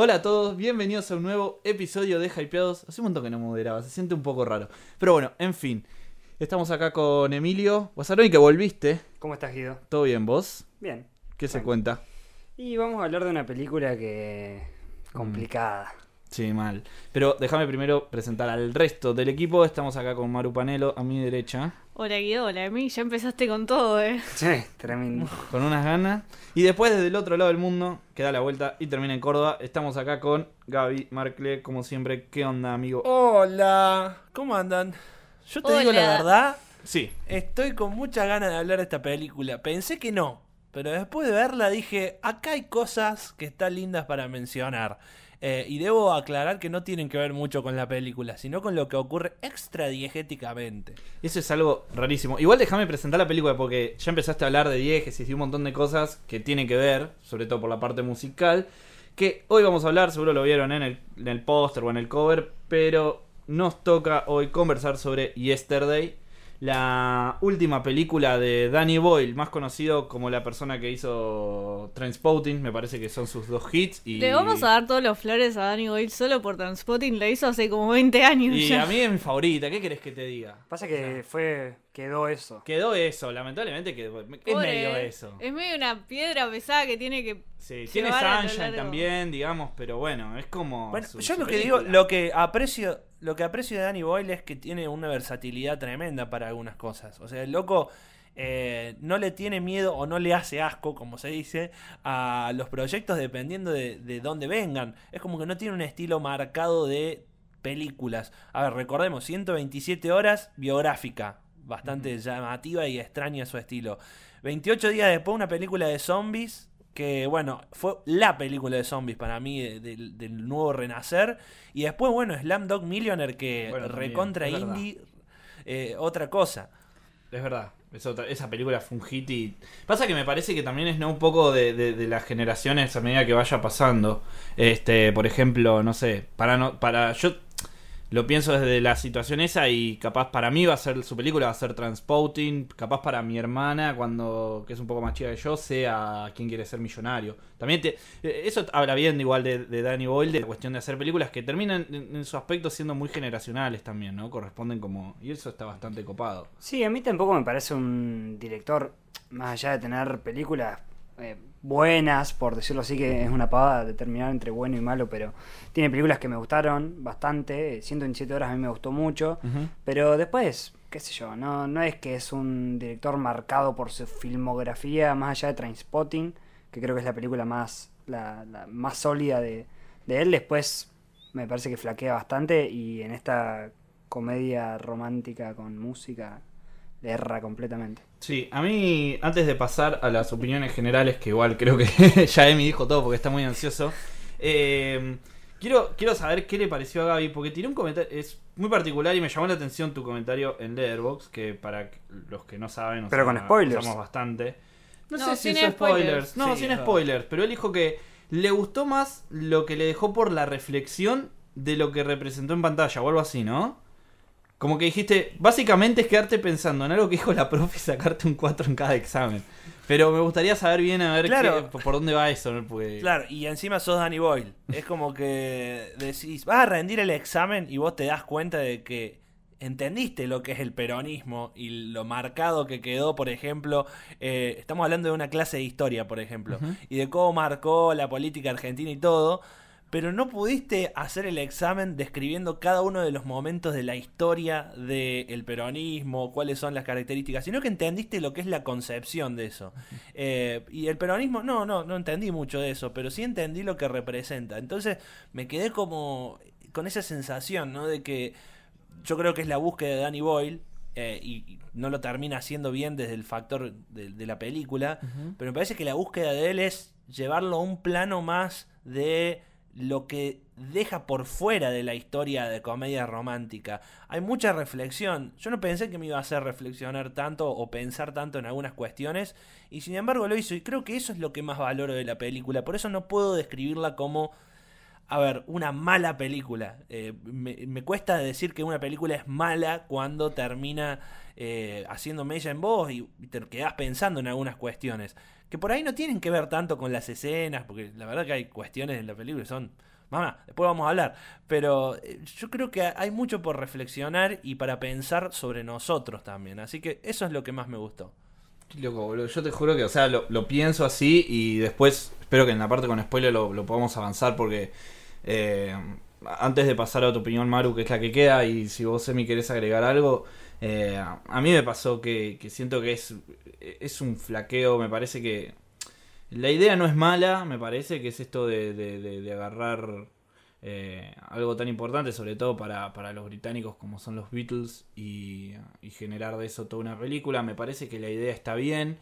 Hola a todos, bienvenidos a un nuevo episodio de Hypeados. Hace un montón que no moderaba, se siente un poco raro. Pero bueno, en fin. Estamos acá con Emilio Guasaroni, que volviste. ¿Cómo estás, Guido? ¿Todo bien, vos? Bien. ¿Qué se cuenta? Y vamos a hablar de una película que... complicada. Sí, mal. Pero déjame primero presentar al resto del equipo. Estamos acá con Maru Panelo, a mi derecha. Hola Guido, hola Emi, ya empezaste con todo, Sí, tremendo. Con unas ganas. Y después, desde el otro lado del mundo, que da la vuelta y termina en Córdoba, estamos acá con Gaby Marcle, como siempre. ¿Qué onda, amigo? Hola, ¿cómo andan? Yo te digo la Hola. verdad, Sí. estoy con muchas ganas de hablar de esta película. Pensé que no, pero después de verla dije, acá hay cosas que están lindas para mencionar. Y debo aclarar que no tienen que ver mucho con la película, sino con lo que ocurre extradiegéticamente. Eso es algo rarísimo. Igual déjame presentar la película porque ya empezaste a hablar de diegesis y un montón de cosas que tienen que ver, sobre todo por la parte musical, que hoy vamos a hablar, seguro lo vieron en el póster o en el cover, pero nos toca hoy conversar sobre Yesterday, la última película de Danny Boyle, más conocido como la persona que hizo Trainspotting, me parece que son sus dos hits. Y Le vamos a dar todos los flores a Danny Boyle solo por Trainspotting, la hizo hace como 20 años Y ya. a mí es mi favorita, ¿qué querés que te diga? Pasa que quedó eso. Quedó eso, lamentablemente quedó, es Pobre, medio eso. Es medio una piedra pesada que tiene que... Sí, tiene llevar a lo Sunshine largo. también, digamos, pero bueno, es como... Bueno, su yo lo que película. digo, lo que aprecio de Danny Boyle es que tiene una versatilidad tremenda para algunas cosas. O sea, el loco no le tiene miedo o no le hace asco, como se dice, a los proyectos dependiendo de dónde vengan. Es como que no tiene un estilo marcado de películas. A ver, recordemos, 127 horas biográfica, bastante llamativa y extraña su estilo. 28 días después una película de zombies, que bueno, fue la película de zombies para mí del nuevo renacer. Y después, bueno, Slumdog Millionaire, que Bueno, también, recontra es verdad. indie, otra cosa. Es verdad, esa película fue un hit y... Pasa que me parece que también es, ¿no?, un poco de las generaciones a medida que vaya pasando. Por ejemplo, no sé, yo lo pienso desde la situación esa y capaz para mí va a ser su película, va a ser Trainspotting, capaz para mi hermana, que es un poco más chica que yo, sea Quién quiere ser millonario. También eso habla bien igual de Danny Boyle, de la cuestión de hacer películas que terminan en su aspecto siendo muy generacionales también, ¿no? Corresponden como... Y eso está bastante copado. Sí, a mí tampoco me parece un director, más allá de tener películas buenas, por decirlo así, que es una pavada determinar entre bueno y malo, pero tiene películas que me gustaron bastante. 127 horas a mí me gustó mucho, pero después, qué sé yo, no es que es un director marcado por su filmografía, más allá de Trainspotting, que creo que es la película la más sólida de él. Después me parece que flaquea bastante y en esta comedia romántica con música le erra completamente. Sí, a mí, antes de pasar a las opiniones generales, que igual creo que ya Emi dijo todo porque está muy ansioso, quiero saber qué le pareció a Gaby, porque tiré un comentario, es muy particular y me llamó la atención tu comentario en Letterboxd, que para los que no saben, Pero con spoilers. usamos bastante. No No, sé si sin son spoilers. spoilers. No, Sí, sin es spoilers, pero él dijo que le gustó más lo que le dejó por la reflexión de lo que representó en pantalla, o algo así, ¿no? Como que dijiste, básicamente es quedarte pensando en algo que dijo la profe y sacarte un 4 en cada examen. Pero me gustaría saber bien a ver Claro. por dónde va eso, ¿no? Porque... Claro, y encima sos Danny Boyle. Es como que decís, vas a rendir el examen y vos te das cuenta de que entendiste lo que es el peronismo y lo marcado que quedó, por ejemplo, estamos hablando de una clase de historia, por ejemplo, y de cómo marcó la política argentina y todo, pero no pudiste hacer el examen describiendo cada uno de los momentos de la historia del peronismo, cuáles son las características, sino que entendiste lo que es la concepción de eso. Y el peronismo, no entendí mucho de eso, pero sí entendí lo que representa. Entonces me quedé como con esa sensación, ¿no? De que yo creo que es la búsqueda de Danny Boyle, y no lo termina haciendo bien desde el factor de la película, pero me parece que la búsqueda de él es llevarlo a un plano más de lo que deja por fuera de la historia de comedia romántica. Hay mucha reflexión. Yo no pensé que me iba a hacer reflexionar tanto o pensar tanto en algunas cuestiones, y sin embargo lo hizo, y creo que eso es lo que más valoro de la película. Por eso no puedo describirla como, a ver, una mala película. Me cuesta decir que una película es mala cuando termina haciendo mella en vos y te quedás pensando en algunas cuestiones que por ahí no tienen que ver tanto con las escenas, porque la verdad que hay cuestiones en la película que son Mamá, después vamos a hablar. Pero yo creo que hay mucho por reflexionar y para pensar sobre nosotros también. Así que eso es lo que más me gustó. Qué loco, boludo. Yo te juro que, o sea, lo pienso así y después espero que en la parte con spoiler lo podamos avanzar porque antes de pasar a tu opinión, Maru, que es la que queda, y si vos, Emi, querés agregar algo, a mí me pasó que siento que es un flaqueo, me parece que la idea no es mala, me parece que es esto de agarrar algo tan importante, sobre todo para los británicos como son los Beatles, y generar de eso toda una película. Me parece que la idea está bien.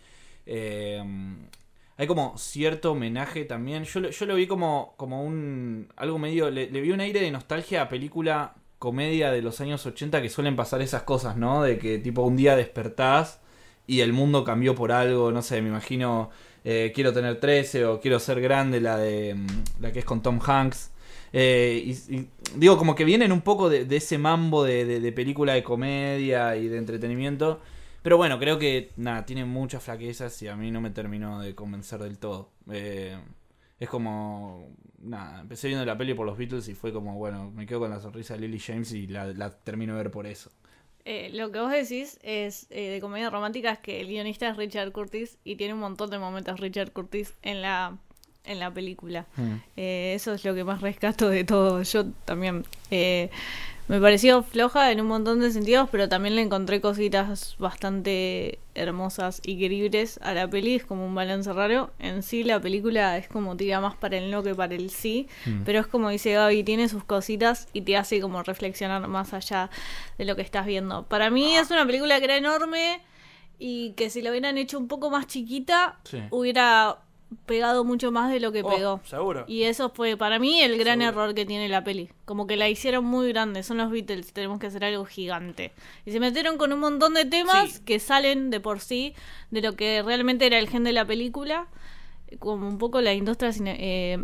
Hay como cierto homenaje también. Yo lo vi como algo medio... Le vi un aire de nostalgia a película comedia de los años 80 que suelen pasar esas cosas, ¿no? De que tipo un día despertás y el mundo cambió por algo, no sé, me imagino Quiero tener 13 o Quiero ser grande, la que es con Tom Hanks. Y digo, como que vienen un poco de ese mambo de película de comedia y de entretenimiento. Pero bueno, creo que nada, tiene muchas flaquezas y a mí no me terminó de convencer del todo. Es como... Nada, empecé viendo la peli por los Beatles y fue como, bueno, me quedo con la sonrisa de Lily James y la termino de ver por eso. Lo que vos decís es de comedia romántica, es que el guionista es Richard Curtis y tiene un montón de momentos Richard Curtis en la película. Eso es lo que más rescato de todo. Yo también me pareció floja en un montón de sentidos, pero también le encontré cositas bastante hermosas y queribles a la peli. Es como un balance raro. En sí la película es como tira más para el no que para el sí, pero es como dice Gaby, tiene sus cositas y te hace como reflexionar más allá de lo que estás viendo. Para mí es una película que era enorme y que si la hubieran hecho un poco más chiquita, hubiera pegado mucho más de lo que pegó. Seguro. Y eso fue para mí el gran error que tiene la peli. Como que la hicieron muy grande. Son los Beatles, tenemos que hacer algo gigante. Y se metieron con un montón de temas que salen de por sí de lo que realmente era el gen de la película. Como un poco la industria de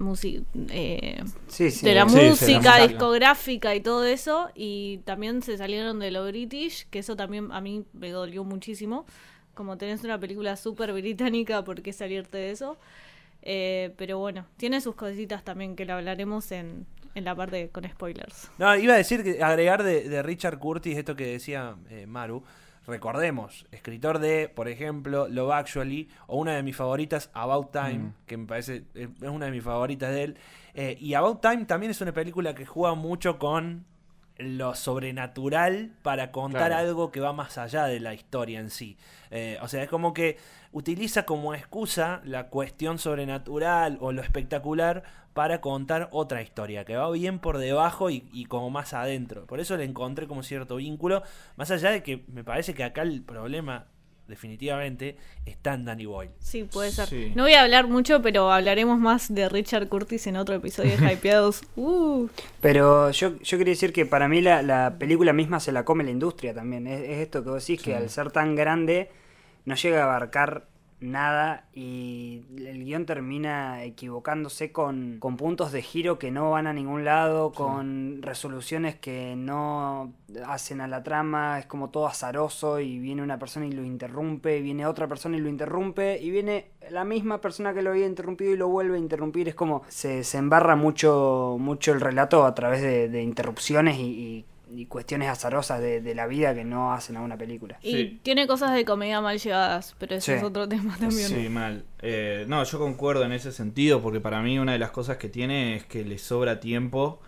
la música discográfica y todo eso. Y también se salieron de lo British, que eso también a mí me dolió muchísimo. Como tenés una película súper británica, ¿por qué salirte de eso? Pero bueno, tiene sus cositas también que la hablaremos en la parte con spoilers. No, iba a decir que agregar de Richard Curtis esto que decía Maru. Recordemos, escritor de, por ejemplo, Love Actually, o una de mis favoritas, About Time, que me parece es una de mis favoritas de él. Y About Time también es una película que juega mucho con lo sobrenatural para contar algo que va más allá de la historia en sí. O sea, es como que utiliza como excusa la cuestión sobrenatural o lo espectacular para contar otra historia que va bien por debajo y como más adentro. Por eso le encontré como cierto vínculo, más allá de que me parece que acá el problema definitivamente está en Danny Boyle. Sí, puede ser. Sí. No voy a hablar mucho, pero hablaremos más de Richard Curtis en otro episodio de Hypeados. Pero yo quería decir que para mí la película misma se la come la industria también. Es esto que vos decís, que al ser tan grande no llega a abarcar nada y el guión termina equivocándose con puntos de giro que no van a ningún lado, con resoluciones que no hacen a la trama, es como todo azaroso y viene una persona y lo interrumpe, viene otra persona y lo interrumpe y viene la misma persona que lo había interrumpido y lo vuelve a interrumpir. Es como se embarra mucho el relato a través de interrupciones y cuestiones azarosas de la vida que no hacen a una película. Y tiene cosas de comedia mal llevadas, pero eso es otro tema también. Sí, mal. No, yo concuerdo en ese sentido, porque para mí una de las cosas que tiene es que le sobra tiempo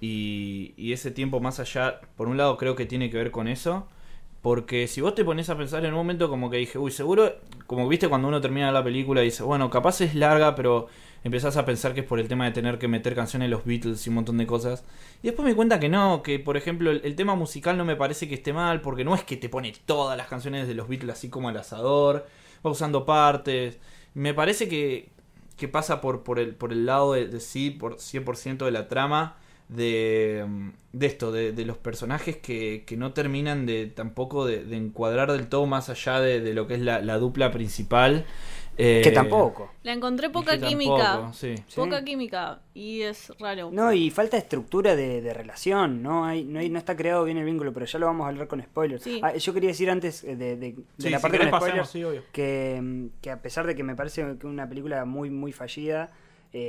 y ese tiempo más allá, por un lado creo que tiene que ver con eso, porque si vos te pones a pensar en un momento como que dije, uy, seguro, como viste cuando uno termina la película y dice, bueno, capaz es larga, pero empezás a pensar que es por el tema de tener que meter canciones de los Beatles y un montón de cosas. Y después me di cuenta que no, que por ejemplo el tema musical no me parece que esté mal, porque no es que te pone todas las canciones de los Beatles así como al asador, va usando partes. Me parece que pasa por el lado de sí, por 100% de la trama, de esto, de los personajes que no terminan tampoco de encuadrar del todo más allá de lo que es la dupla principal. Que tampoco. La encontré poca química. Poca química. Y es raro. No, y falta estructura de relación. No está creado bien el vínculo, pero ya lo vamos a hablar con spoilers. Sí. Yo quería decir antes de la parte con spoilers que a pesar de que me parece que una película muy, muy fallida,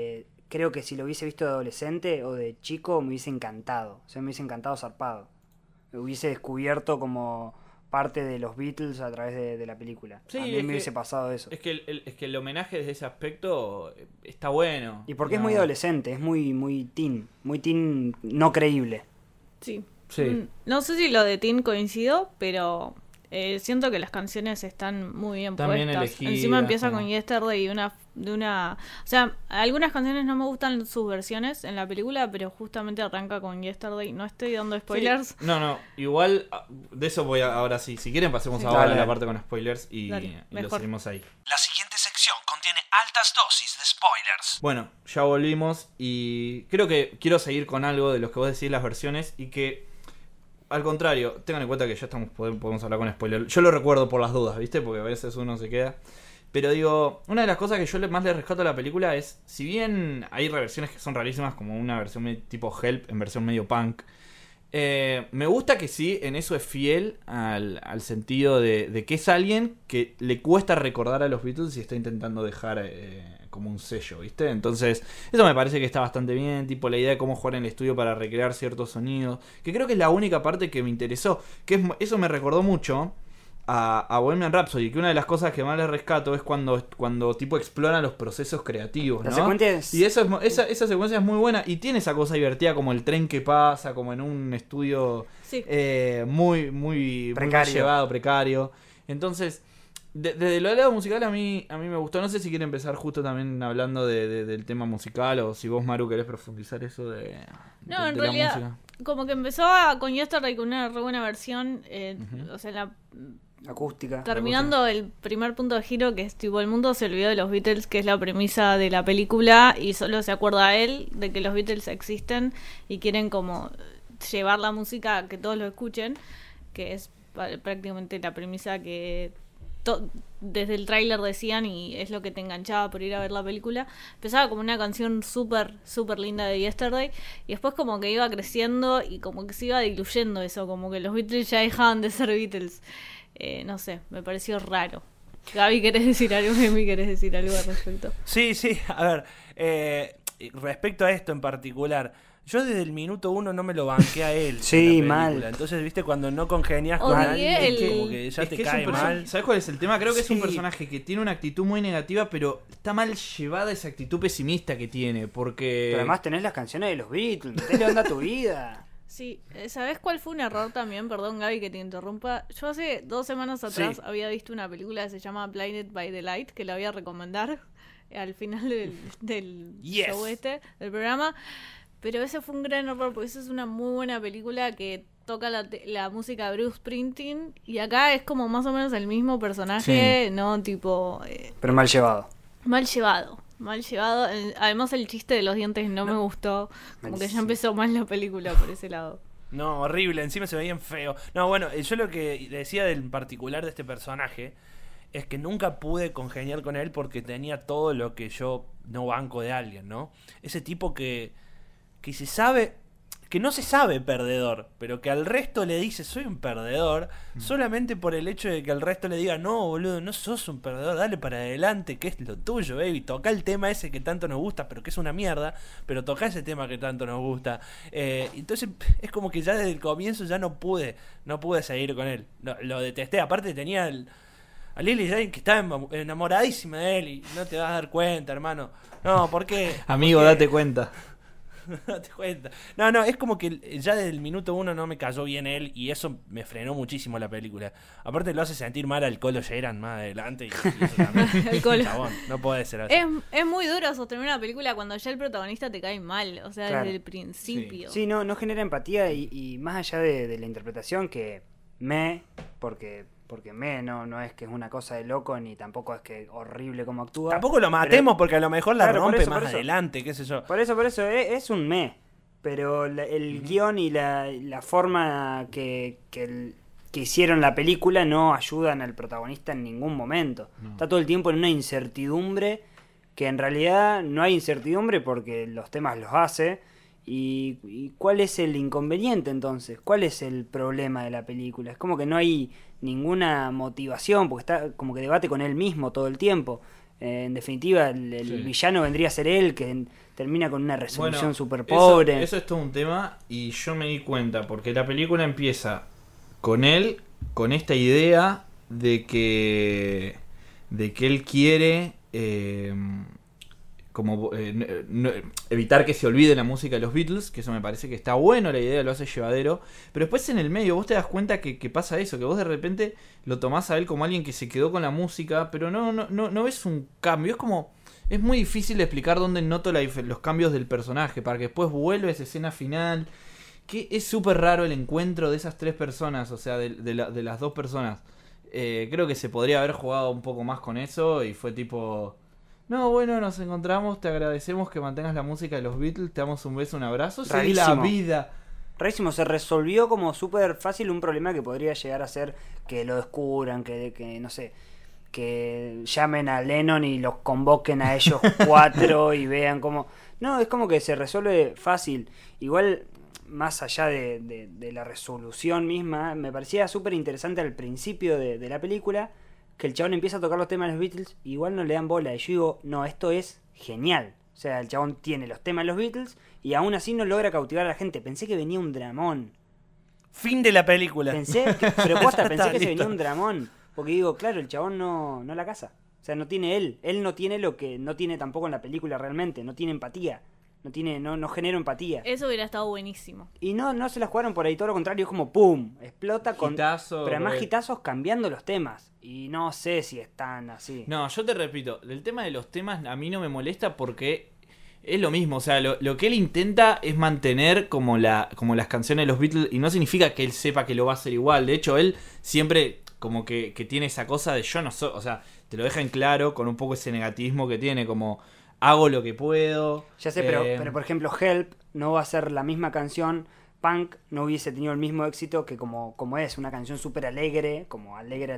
creo que si lo hubiese visto de adolescente o de chico me hubiese encantado. O sea, me hubiese encantado zarpado. Me hubiese descubierto como parte de los Beatles a través de la película. Sí, a mí me hubiese pasado eso. Es que el homenaje desde ese aspecto está bueno. Y porque es muy adolescente, es muy teen no creíble. Sí. Sí. No sé si lo de Teen coincido, pero siento que las canciones están muy bien También puestas. elegidas, Encima empieza como... con Yesterday de una... O sea, algunas canciones no me gustan sus versiones en la película, pero justamente arranca con Yesterday. No estoy dando spoilers. Sí. No, igual de eso voy a... Ahora sí, si quieren pasemos Sí. ahora Dale. a la parte con spoilers y lo mejor. seguimos ahí. La siguiente sección contiene altas dosis de spoilers. Bueno, ya volvimos y creo que quiero seguir con algo de lo que vos decís, las versiones, y que al contrario, tengan en cuenta que ya podemos hablar con spoiler. Yo lo recuerdo por las dudas, ¿viste? Porque a veces uno se queda. Pero digo, una de las cosas que yo más le rescato a la película es, si bien hay reversiones que son rarísimas, como una versión tipo Help en versión medio punk, me gusta que sí, en eso es fiel al sentido de que es alguien que le cuesta recordar a los Beatles y está intentando dejar como un sello, ¿viste? Entonces, eso me parece que está bastante bien, tipo la idea de cómo jugar en el estudio para recrear ciertos sonidos, que creo que es la única parte que me interesó, eso me recordó mucho a Bohemian Rhapsody, que una de las cosas que más le rescato es cuando tipo exploran los procesos creativos, ¿no? La secuencia es... Y esa secuencia es muy buena y tiene esa cosa divertida como el tren que pasa, como en un estudio Sí. muy Precario. llevado, precario. Entonces, desde el lado musical a mí me gustó. No sé si quiere empezar justo también hablando del tema musical o si vos, Maru, querés profundizar eso de No, en la realidad, música. como que empezó con Yesterday con una re buena versión. O sea, acústica. terminando el primer punto de giro, que es tipo el mundo se olvidó de los Beatles, que es la premisa de la película, y solo se acuerda a él de que los Beatles existen y quieren como llevar la música a que todos lo escuchen, que es prácticamente la premisa que desde el tráiler decían, y es lo que te enganchaba por ir a ver la película. Empezaba como una canción súper linda de Yesterday, y después como que iba creciendo y como que se iba diluyendo eso, como que los Beatles ya dejaban de ser Beatles. No sé, me pareció raro. Gaby, ¿querés decir algo? Emi, ¿querés decir algo al respecto? Sí, a ver, respecto a esto en particular, yo desde el minuto 1 no me lo banqué a él. Sí, en la película. mal. Entonces, viste, cuando no congenias con Odié alguien, el- como que ya Es te que es cae un mal. ¿Sabes cuál es el tema? Creo que es un Sí. personaje que tiene una actitud muy negativa, pero está mal llevada esa actitud pesimista que tiene, porque... Pero además tenés las canciones de los Beatles, metele onda a tu vida. Sí, ¿sabés cuál fue un error también? Perdón, Gaby, que te interrumpa. Yo hace 2 semanas atrás Sí. había visto una película que se llama Blinded by the Light, que la voy a recomendar al final del Yes. show del programa. Pero ese fue un gran error, porque esa es una muy buena película que toca la música de Bruce Springsteen, y acá es como más o menos el mismo personaje, ¿no? Tipo... Pero mal llevado. mal llevado. Además el chiste de los dientes no me gustó. Como que Malísimo. ya empezó mal la película por ese lado. No, horrible, encima se veían feo. No, bueno, yo lo que decía del particular de este personaje es que nunca pude congeniar con él porque tenía todo lo que yo no banco de alguien, ¿no? Ese tipo que se sabe, que no se sabe perdedor, pero que al resto le dice soy un perdedor, solamente por el hecho de que al resto le diga no, boludo, no sos un perdedor, dale para adelante, que es lo tuyo, baby, toca el tema ese que tanto nos gusta, pero que es una mierda, pero toca ese tema que tanto nos gusta. Entonces es como que ya desde el comienzo ya no pude seguir con él, lo detesté, aparte tenía a Lily Jane que estaba enamoradísima de él y no te vas a dar cuenta, hermano. No, ¿por qué? Amigo, ¿Por qué? date cuenta. No te cuenta. No, es como que ya desde el minuto 1 no me cayó bien él y eso me frenó muchísimo la película. Aparte lo hace sentir mal al Colo Sheeran más adelante y eso también. El Colo. Chabón, no puede ser así. Es muy duro sostener una película cuando ya el protagonista te cae mal. O sea, Claro. desde el principio. Sí, no genera empatía y más allá de la interpretación que porque no es que es una cosa de loco ni tampoco es que horrible como actúa. Tampoco lo matemos porque a lo mejor la Claro, por rompe eso, más por eso. adelante, qué sé yo. Por eso, es un pero el guión y la forma que hicieron la película no ayudan al protagonista en ningún momento. No. Está todo el tiempo en una incertidumbre que en realidad no hay incertidumbre porque los temas los hace. ¿Y cuál es el inconveniente entonces? ¿Cuál es el problema de la película? Es como que no hay ninguna motivación porque está como que debate con él mismo todo el tiempo. En definitiva, el Sí. villano vendría a ser él, que termina con una resolución Bueno, súper pobre. Eso es todo un tema y yo me di cuenta porque la película empieza con él, con esta idea de que él quiere evitar que se olvide la música de los Beatles, que eso me parece que está bueno, la idea lo hace llevadero, pero después en el medio vos te das cuenta que pasa eso, que vos de repente lo tomás a él como alguien que se quedó con la música, pero no ves un cambio, es muy difícil de explicar dónde noto los cambios del personaje, para que después vuelva esa escena final, que es súper raro el encuentro de esas tres personas, o sea, de las dos personas. Creo que se podría haber jugado un poco más con eso y fue tipo... No, bueno, nos encontramos, te agradecemos que mantengas la música de los Beatles, te damos un beso, un abrazo, seguí la Rarísimo. vida. Rarísimo, se resolvió como súper fácil un problema que podría llegar a ser que lo descubran, que no sé, que llamen a Lennon y los convoquen a ellos cuatro y vean cómo... No, es como que se resuelve fácil. Igual, más allá de la resolución misma, me parecía súper interesante al principio de la película que el chabón empieza a tocar los temas de los Beatles y igual no le dan bola. Y yo digo, no, esto es genial. O sea, el chabón tiene los temas de los Beatles y aún así no logra cautivar a la gente. Pensé que venía un dramón. Fin de la película. Pero posta, Ya pensé está, que se listo. venía un dramón. Porque digo, claro, el chabón no la casa. O sea, no tiene él. Él no tiene lo que no tiene tampoco en la película realmente. No tiene empatía. No genera empatía. Eso hubiera estado buenísimo. Y no se la jugaron por ahí, todo lo contrario, es como ¡pum! Explota con... Hitazo, pero además re. hitazos cambiando los temas. Y no sé si están así. No, yo te repito, el tema de los temas a mí no me molesta porque es lo mismo, o sea, lo que él intenta es mantener como las canciones de los Beatles y no significa que él sepa que lo va a hacer igual, de hecho él siempre como que tiene esa cosa de yo no soy, o sea, te lo deja en claro con un poco ese negativismo que tiene, como hago lo que puedo. Ya sé, pero por ejemplo, Help no va a ser la misma canción. Punk no hubiese tenido el mismo éxito que como es, una canción súper alegre, como alegre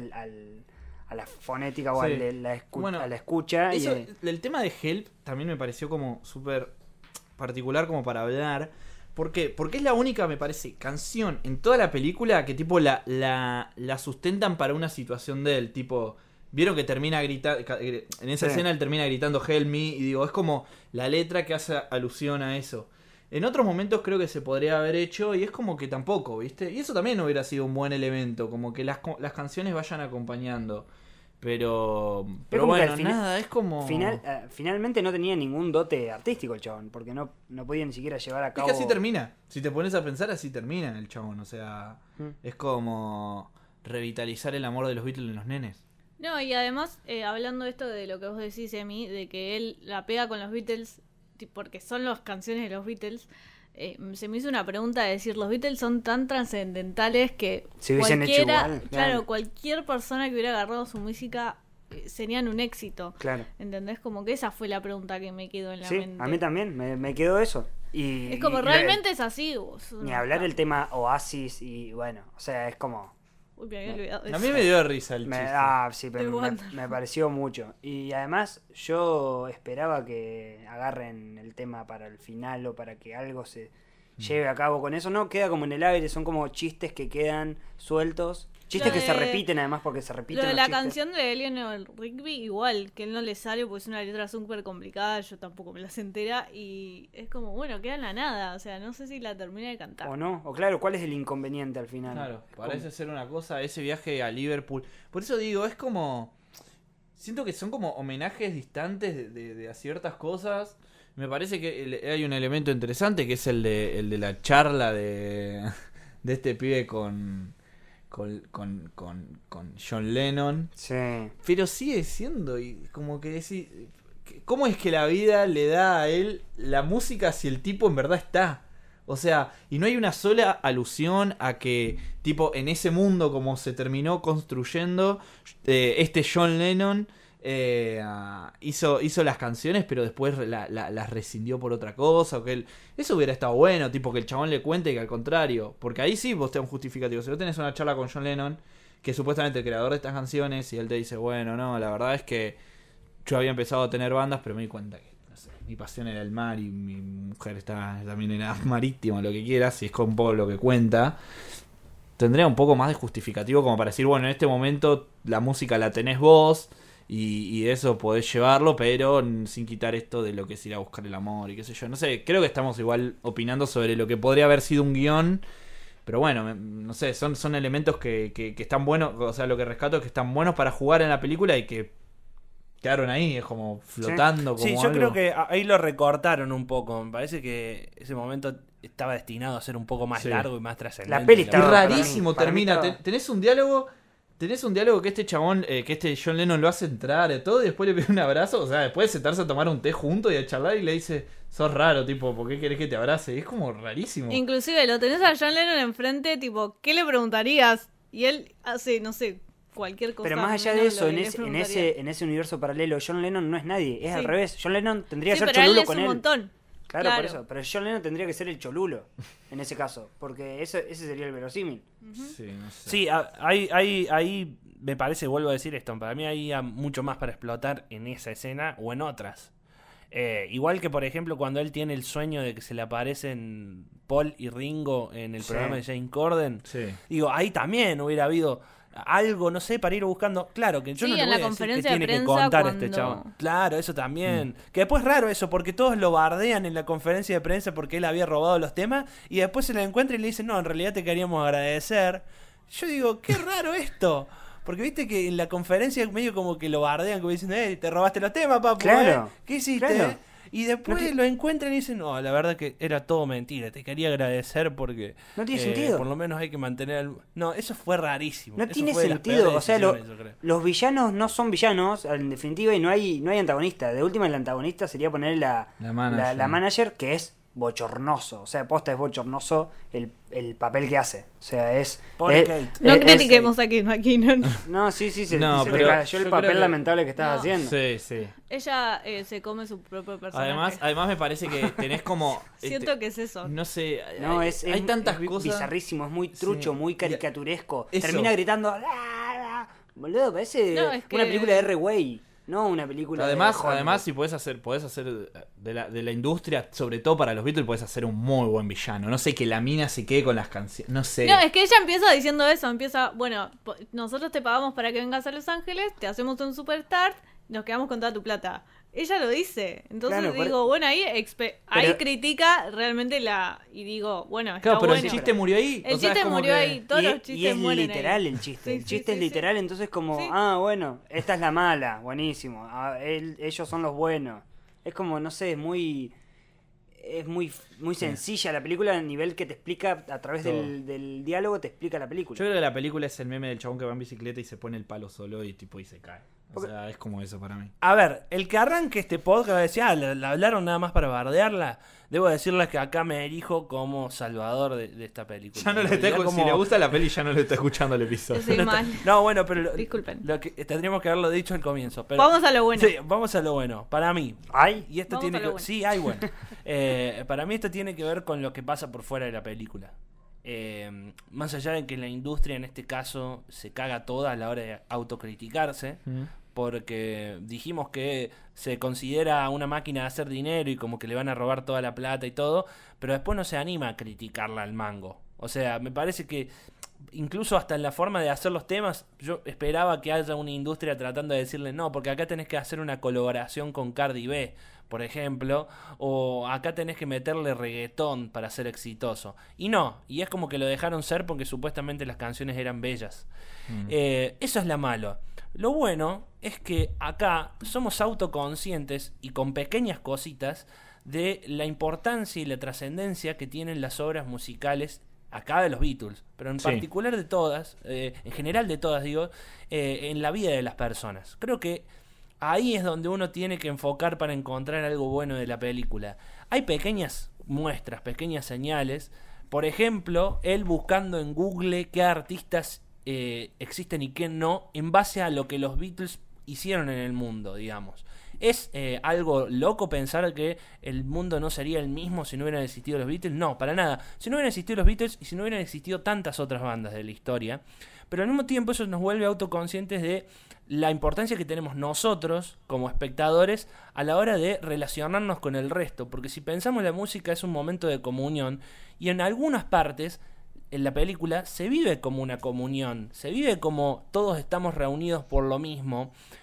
a la fonética o Sí. a la escucha. Eso, y, el tema de Help también me pareció como súper particular como para hablar. ¿Por qué? Porque es la única, me parece, canción en toda la película que tipo la sustentan para una situación de él. Tipo, vieron que termina gritando, en esa Sí. escena él termina gritando Help me, y digo, es como la letra que hace alusión a eso. En otros momentos creo que se podría haber hecho y es como que tampoco, ¿viste? Y eso también hubiera sido un buen elemento, como que las canciones vayan acompañando. Pero como que bueno, al final- nada, es como... finalmente no tenía ningún dote artístico el chabón, porque no podía ni siquiera llevar a Es cabo... que así termina. Si te pones a pensar, así termina el chabón. O sea, es como revitalizar el amor de los Beatles en los nenes. No, y además, hablando de esto de lo que vos decís, Emi, de que él la pega con los Beatles porque son las canciones de los Beatles, se me hizo una pregunta de decir, los Beatles son tan trascendentales que Si hubiesen hecho igual, claro. cualquier persona que hubiera agarrado su música serían un éxito. Claro. ¿Entendés? Como que esa fue la pregunta que me quedó en la Sí, mente. a mí también, me quedó eso. Y, Es como, y- realmente es así. Ni hablar el tema Oasis y bueno, o sea, es como... Uy, me había olvidado de A mí eso. me dio risa el chiste. Sí, pero The me Wonder. pareció mucho. Y además yo esperaba que agarren el tema para el final o para que algo se lleve a cabo con eso. No, queda como en el aire, son como chistes que quedan sueltos. Chistes Lo que se de- repiten además porque se repiten Lo de los la chistes. canción de Eleanor Rigby, igual, que él no le sale porque es una letra súper complicada, yo tampoco me la sé entera, y es como, bueno, queda en la nada, o sea, no sé si la termina de cantar. O no, o claro, ¿cuál es el inconveniente al final? Claro, parece ser una cosa, ese viaje a Liverpool. Por eso digo, es como... Siento que son como homenajes distantes de a ciertas cosas. Me parece que hay un elemento interesante que es el de la charla de este pibe con John Lennon. Sí. Pero sigue siendo, y como que decir, ¿cómo es que la vida le da a él la música si el tipo en verdad está? O sea, y no hay una sola alusión a que, tipo, en ese mundo como se terminó construyendo, este John Lennon hizo las canciones, pero después las rescindió por otra cosa. O que él, eso hubiera estado bueno, tipo, que el chabón le cuente que al contrario. Porque ahí sí vos tenés un justificativo. Si vos tenés una charla con John Lennon, que es supuestamente el creador de estas canciones, y él te dice, bueno, no, la verdad es que yo había empezado a tener bandas, pero me di cuenta que, no sé, mi pasión era el mar y mi mujer también era marítima, lo que quieras, y es como un poco lo que cuenta. Tendría un poco más de justificativo como para decir, bueno, en este momento la música la tenés vos y eso podés llevarlo, pero sin quitar esto de lo que es ir a buscar el amor y qué sé yo. No sé, creo que estamos igual opinando sobre lo que podría haber sido un guión. Pero bueno, no sé, son elementos que están buenos. O sea, lo que rescato es que están buenos para jugar en la película y que quedaron ahí, es como flotando. Sí, como yo algo. creo que ahí lo recortaron un poco. Me parece que ese momento estaba destinado a ser un poco más largo y más trascendente. La peli Y estaba- rarísimo para mí termina. estaba- Tenés un diálogo que este chabón, que este John Lennon lo hace entrar y todo, y después le pide un abrazo. O sea, después de sentarse a tomar un té juntos y a charlar, y le dice, sos raro, tipo, ¿por qué querés que te abrace? Y es como rarísimo. Inclusive lo tenés a John Lennon enfrente, tipo, ¿qué le preguntarías? Y él hace, no sé, cualquier cosa. Pero más allá de menos eso, lo en que le ese, preguntaría. en ese universo paralelo, John Lennon no es nadie, es Sí. al revés. John Lennon tendría que Sí, ser pero él cholulo es con un él. montón. Claro, por eso. Pero John Lennon tendría que ser el cholulo en ese caso, porque ese sería el verosímil. Sí, no sé. Sí, ahí me parece, vuelvo a decir esto, para mí hay mucho más para explotar en esa escena o en otras. Igual que, por ejemplo, cuando él tiene el sueño de que se le aparecen Paul y Ringo en el Sí. programa de Jane Corden, Sí. digo, ahí también hubiera habido algo, no sé, para ir buscando. Claro, que yo Sí, no le en voy la a decir que conferencia de tiene que prensa contar cuando- este chabón. Claro, eso también. Que después es raro eso, porque todos lo bardean en la conferencia de prensa porque él había robado los temas y después se lo encuentra y le dicen, no, en realidad te queríamos agradecer. Yo digo, qué raro esto. Porque viste que en la conferencia medio como que lo bardean, como diciendo, te robaste los temas, papu, Claro, ¿qué hiciste? claro. Y después No te- lo encuentran y dicen, no, la verdad que era todo mentira, te quería agradecer porque No tiene sentido. por lo menos hay que mantener No, eso fue rarísimo. No Eso tiene fue de las sentido, peores o sea, decisiones, yo creo. los villanos no son villanos, en definitiva, y no hay antagonista. De última, el antagonista sería poner La manager. la manager, que es bochornoso. O sea, posta es bochornoso el papel que hace. O sea, es... Pobre es- Kate. No es- critiquemos a Kate McKinnon. No, sí, se No, te pero cayó el yo papel creo que- lamentable que estás No. haciendo. Sí, sí. Ella se come su propio personaje. Además me parece que tenés como... Siento que es eso. No sé, No, hay, es tantas es cosas... bizarrísimo, es muy trucho, Sí. muy caricaturesco. Eso. Termina gritando... "Ah, ah". Boludo, parece No, es que- una película de R-Way, no una película Además, de Hollywood. además si podés hacer de la industria, sobre todo para los Beatles, podés hacer un muy buen villano. No sé, que la mina se quede con las canciones. No sé. No, es que ella empieza diciendo eso, empieza, bueno, nosotros te pagamos para que vengas a Los Ángeles, te hacemos un superstar, nos quedamos con toda tu plata. Ella lo dice. Entonces Claro, digo, bueno, ahí Pero- critica realmente y digo, bueno, está Claro, pero bueno. el chiste murió ahí. El O sea, chiste es como murió que- ahí, todos y, los es- chistes y es mueren literal ahí. el chiste. Sí, El sí, chiste sí, es sí. literal, entonces como, Sí. bueno, esta es la mala, buenísimo. Ellos son los buenos. Es como, no sé, es muy sencilla la película a nivel que te explica a través Todo. del diálogo, te explica la película. Yo creo que la película es el meme del chabón que va en bicicleta y se pone el palo solo y tipo y se cae. O sea, es como eso para mí. A ver, el que arranque este podcast va a decir, la hablaron nada más para bardearla. Debo decirles que acá me erijo como salvador de esta película. Ya no le está En realidad, escuchando. Si le gusta la peli, ya no le está escuchando el episodio. Yo soy mal. No, bueno, pero Disculpen. lo que tendríamos que haberlo dicho al comienzo. Pero, Vamos a lo bueno. Sí, vamos a lo bueno. Para mí. ¿Ay? Y esto Vamos tiene a que lo bueno. Sí, hay bueno. Para mí esto tiene que ver con lo que pasa por fuera de la película. Más allá de que la industria en este caso se caga toda a la hora de autocriticarse, porque dijimos que se considera una máquina de hacer dinero y como que le van a robar toda la plata y todo, pero después no se anima a criticarla al mango. O sea, me parece que incluso hasta en la forma de hacer los temas, yo esperaba que haya una industria tratando de decirle no, porque acá tenés que hacer una colaboración con Cardi B, por ejemplo, o acá tenés que meterle reggaetón para ser exitoso. Y no, y es como que lo dejaron ser porque supuestamente las canciones eran bellas. Eso es la malo. Lo bueno es que acá somos autoconscientes y con pequeñas cositas de la importancia y la trascendencia que tienen las obras musicales acá de los Beatles, pero en Sí. particular de todas, en general de todas digo, en la vida de las personas. Creo que ahí es donde uno tiene que enfocar para encontrar algo bueno de la película. Hay pequeñas muestras, pequeñas señales. Por ejemplo, él buscando en Google qué artistas existen y qué no, en base a lo que los Beatles hicieron en el mundo, digamos. ¿Es algo loco pensar que el mundo no sería el mismo si no hubieran existido los Beatles? No, para nada. Si no hubieran existido los Beatles y si no hubieran existido tantas otras bandas de la historia. Pero al mismo tiempo eso nos vuelve autoconscientes de la importancia que tenemos nosotros como espectadores a la hora de relacionarnos con el resto. Porque si pensamos la música es un momento de comunión y en algunas partes en la película se vive como una comunión, se vive como todos estamos reunidos por lo mismo.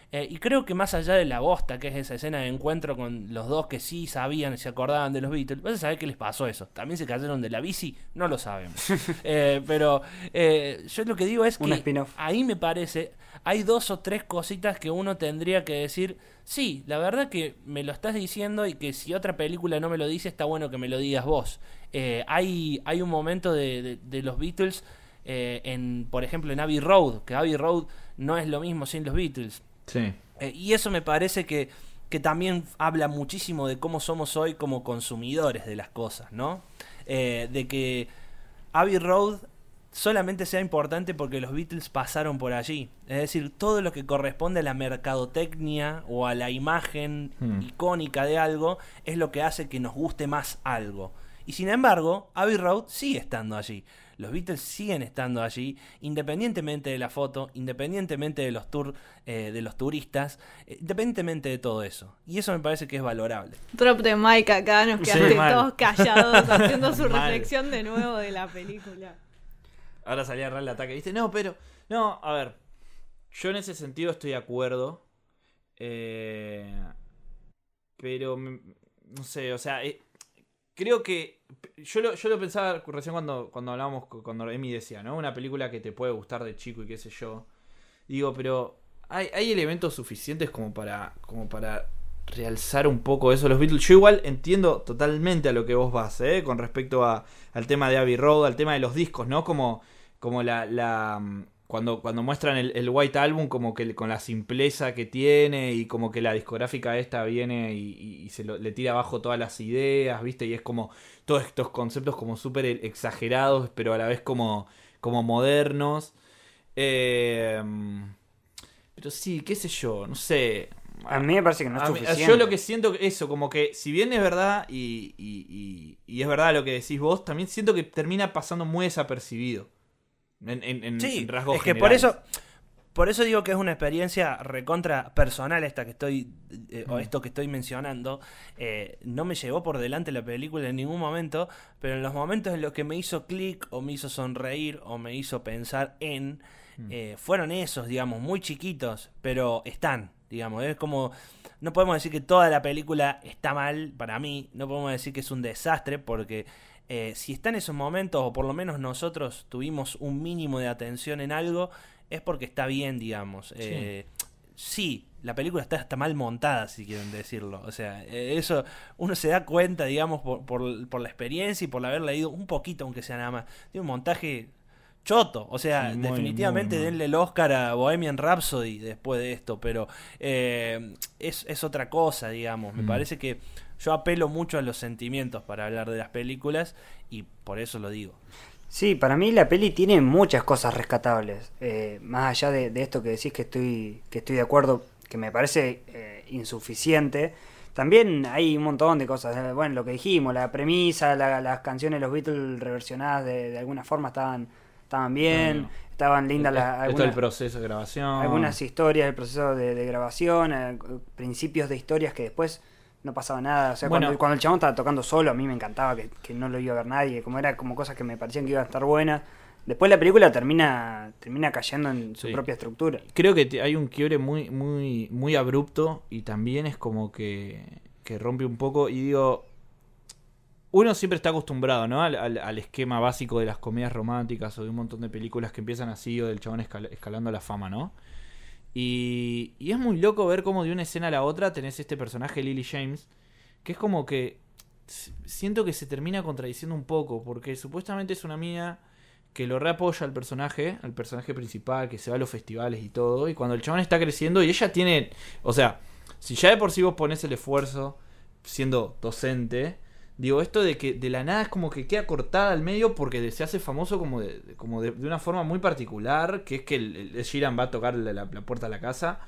Y creo que más allá de la bosta, que es esa escena de encuentro con los dos que sí sabían y se acordaban de los Beatles, vas a saber qué les pasó eso. También se cayeron de la bici, no lo sabemos. Pero yo lo que digo es Un que spin-off. ahí me parece, hay 2 o 3 cositas que uno tendría que decir, sí, la verdad que me lo estás diciendo y que si otra película no me lo dice, está bueno que me lo digas vos. Hay un momento de los Beatles, por ejemplo, en Abbey Road, que Abbey Road no es lo mismo sin los Beatles. Sí. Y eso me parece que también habla muchísimo de cómo somos hoy como consumidores de las cosas, ¿no? De que Abbey Road solamente sea importante porque los Beatles pasaron por allí. Es decir, todo lo que corresponde a la mercadotecnia o a la imagen icónica de algo es lo que hace que nos guste más algo. Y sin embargo, Abbey Road sigue estando allí. Los Beatles siguen estando allí, independientemente de la foto, independientemente de los tours, de los turistas, independientemente de todo eso. Y eso me parece que es valorable. Drop de mic acá, nos quedaste mal. todos callados haciendo su Mal. reflexión de nuevo de la película. Ahora salía a agarrar el ataque, ¿viste? No, pero... No, a ver. Yo en ese sentido estoy de acuerdo. Pero... No sé, o sea... creo que... Yo lo pensaba recién cuando hablábamos, cuando Emi decía, ¿no? Una película que te puede gustar de chico y qué sé yo. Digo, pero... Hay elementos suficientes como para realzar un poco eso de los Beatles. Yo igual entiendo totalmente a lo que vos vas, con respecto al tema de Abbey Road, al tema de los discos, ¿no? Como cuando muestran el White Album, como que con la simpleza que tiene y como que la discográfica esta viene y le tira abajo todas las ideas, ¿viste? Y es como todos estos conceptos como súper exagerados, pero a la vez como modernos. Pero sí, qué sé yo, no sé. A mí me parece que no es suficiente. Yo lo que siento que eso, como que si bien es verdad y es verdad lo que decís vos, también siento que termina pasando muy desapercibido en rasgos es que generales. por eso digo que es una experiencia recontra personal esta que estoy o esto que estoy mencionando. No me llevó por delante la película en ningún momento, pero en los momentos en los que me hizo clic o me hizo sonreír o me hizo pensar fueron esos, digamos, muy chiquitos, pero están. Digamos, es como, no podemos decir que toda la película está mal para mí, no podemos decir que es un desastre, porque si está en esos momentos, o por lo menos nosotros tuvimos un mínimo de atención en algo, es porque está bien, digamos. Sí, la película está mal montada, si quieren decirlo. O sea, eso uno se da cuenta, digamos, por la experiencia y por haber leído un poquito, aunque sea nada más. Tiene un montaje choto, o sea, sí, definitivamente muy. denle el Oscar a Bohemian Rhapsody después de esto, pero es otra cosa, digamos. Me parece que yo apelo mucho a los sentimientos para hablar de las películas y por eso lo digo. Sí, para mí la peli tiene muchas cosas rescatables. Más allá de esto que decís que estoy de acuerdo, que me parece insuficiente. También hay un montón de cosas. Bueno, lo que dijimos, la premisa, las canciones de los Beatles reversionadas de alguna forma estaban bien, estaban lindas Esto del proceso de grabación. algunas historias del proceso de grabación, principios de historias que después no pasaba nada. O sea, Bueno, cuando el chabón estaba tocando solo, a mí me encantaba que no lo iba a ver nadie, como era como cosas que me parecían que iban a estar buenas. Después la película termina cayendo en su propia estructura. Creo que hay un quiebre muy, muy, muy abrupto y también es como que rompe un poco. Y digo, uno siempre está acostumbrado, ¿no? al esquema básico de las comedias románticas o de un montón de películas que empiezan así o del chabón escalando la fama, ¿no? Y es muy loco ver cómo de una escena a la otra tenés este personaje Lily James, que es como que siento que se termina contradiciendo un poco, porque supuestamente es una mina que lo reapoya al personaje principal, que se va a los festivales y todo, y cuando el chabón está creciendo y ella tiene, o sea, si ya de por sí vos ponés el esfuerzo siendo docente, digo, esto de que de la nada es como que queda cortada al medio porque se hace famoso como de una forma muy particular, que es que el Sheeran va a tocar la puerta de la casa.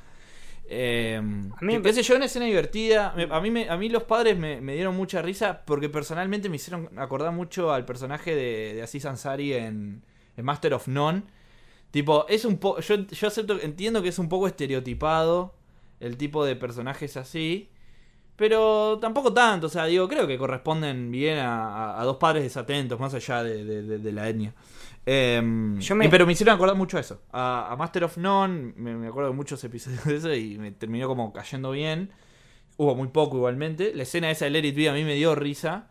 A mí, qué sé yo, una escena divertida. A mí los padres me dieron mucha risa porque personalmente me hicieron acordar mucho al personaje de Aziz Ansari en Master of None. Tipo, es un poco, yo entiendo que es un poco estereotipado el tipo de personajes así, Pero tampoco tanto, o sea, digo, creo que corresponden bien a dos padres desatentos, más allá de la etnia. Pero me hicieron acordar mucho a eso. A Master of None, me acuerdo de muchos episodios de eso y me terminó como cayendo bien. Hubo muy poco igualmente. La escena esa de Let It Be a mí me dio risa,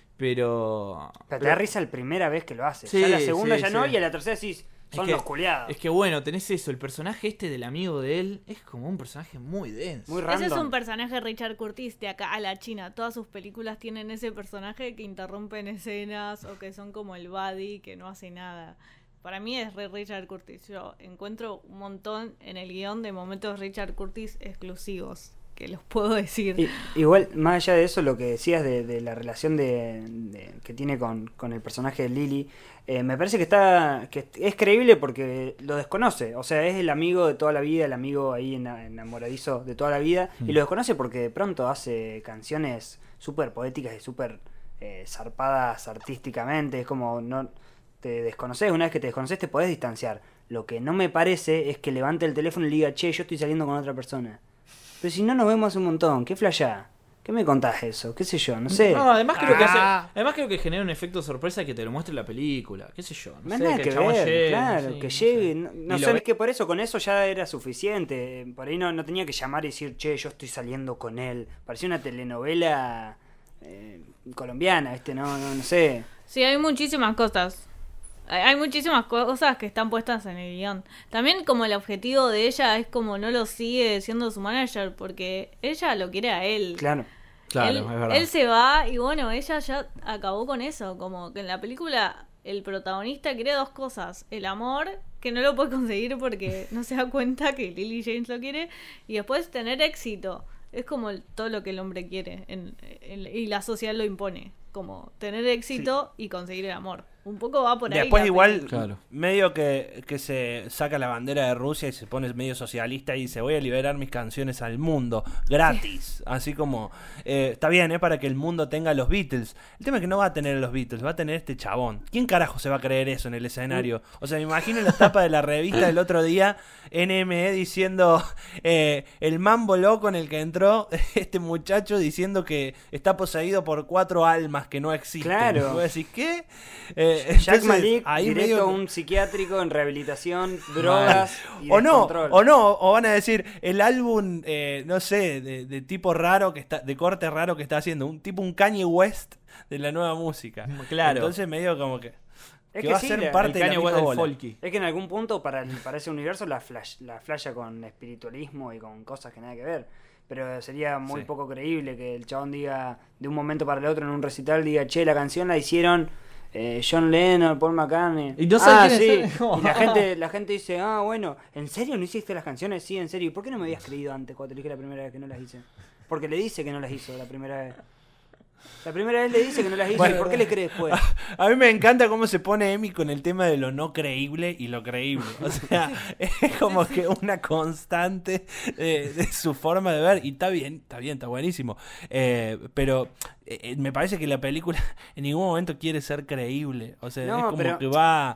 pero Te da risa la primera vez que lo haces. Sí, Ya la segunda sí, ya no, sí. y a la tercera sí, son los culiados. Es que bueno, tenés eso, el personaje este del amigo de él es como un personaje muy denso. Muy random. Ese es un personaje de Richard Curtis de acá a la China. Todas sus películas tienen ese personaje que interrumpen escenas o que son como el buddy que no hace nada. Para mí es Richard Curtis. Yo encuentro un montón en el guión de momentos Richard Curtis exclusivos, que los puedo decir. Igual, más allá de eso, lo que decías de la relación que tiene con el personaje de Lily, me parece que es creíble porque lo desconoce. O sea, es el amigo de toda la vida, el amigo ahí enamoradizo de toda la vida, y lo desconoce porque de pronto hace canciones súper poéticas y súper zarpadas artísticamente. Es como, no te desconoces, una vez que te desconoces te podés distanciar. Lo que no me parece es que levante el teléfono y le diga, che, yo estoy saliendo con otra persona. Pero si no nos vemos hace un montón, ¿qué flashá? ¿Qué me contás eso? ¿Qué sé yo? No sé. No, además creo que genera un efecto sorpresa que te lo muestre la película. ¿Qué sé yo? No sé, hay nada el que chabón ver, llegue, claro, sí, que no llegue. sé. No Y sé, lo es que por eso, con eso ya era suficiente. Por ahí no tenía que llamar y decir, che, yo estoy saliendo con él. Parecía una telenovela colombiana, no sé. Sí, hay muchísimas cosas. Hay muchísimas cosas que están puestas en el guión. También como el objetivo de ella es como no lo sigue siendo su manager, porque ella lo quiere a él. Claro. Claro, él, es verdad. él se va y bueno, ella ya acabó con eso. Como que en la película el protagonista quiere dos cosas. El amor, que no lo puede conseguir porque no se da cuenta que Lily James lo quiere. Y después tener éxito. Es como todo lo que el hombre quiere y la sociedad lo impone. Como tener éxito y conseguir el amor. Un poco va por ahí. Después la igual, película. Claro. medio que se saca la bandera de Rusia y se pone medio socialista y dice, voy a liberar mis canciones al mundo, gratis. Sí. Así como, está bien, para que el mundo tenga los Beatles. El tema es que no va a tener los Beatles, va a tener este chabón. ¿Quién carajo se va a creer eso en el escenario? O sea, me imagino en la tapa de la revista del otro día, NME diciendo, el mambo loco en el que entró este muchacho diciendo que está poseído por 4 almas que no existen. Claro. ¿Vos decís qué? Jack Malik, ahí directo medio... a un psiquiátrico en rehabilitación, drogas y o no, descontrol. o van a decir el álbum, no sé, de tipo raro que está, de corte raro que está haciendo, un Kanye West de la nueva música. Claro. Entonces medio como que Es va a sí, ser el parte de la Kanye misma West del bola. folky. Es que en algún punto para ese universo la flasha con espiritualismo y con cosas que nada que ver. Pero sería muy Sí. poco creíble que el chabón diga de un momento para el otro en un recital, diga, che, la canción la hicieron John Lennon, Paul McCartney. Y no sabe sí. quiénes son. Y la gente dice, bueno, ¿en serio no hiciste las canciones? Sí, en serio. ¿Y por qué no me habías creído antes cuando te dije la primera vez que no las hice? Porque le dice que no las hizo la primera vez. La primera vez le dice que no las hizo. Bueno, ¿Y por qué le cree después? A mí me encanta cómo se pone Emi con el tema de lo no creíble y lo creíble. O sea, es como que una constante de su forma de ver. Y está bien, está buenísimo. Pero me parece que la película en ningún momento quiere ser creíble. O sea, No, es como pero... que va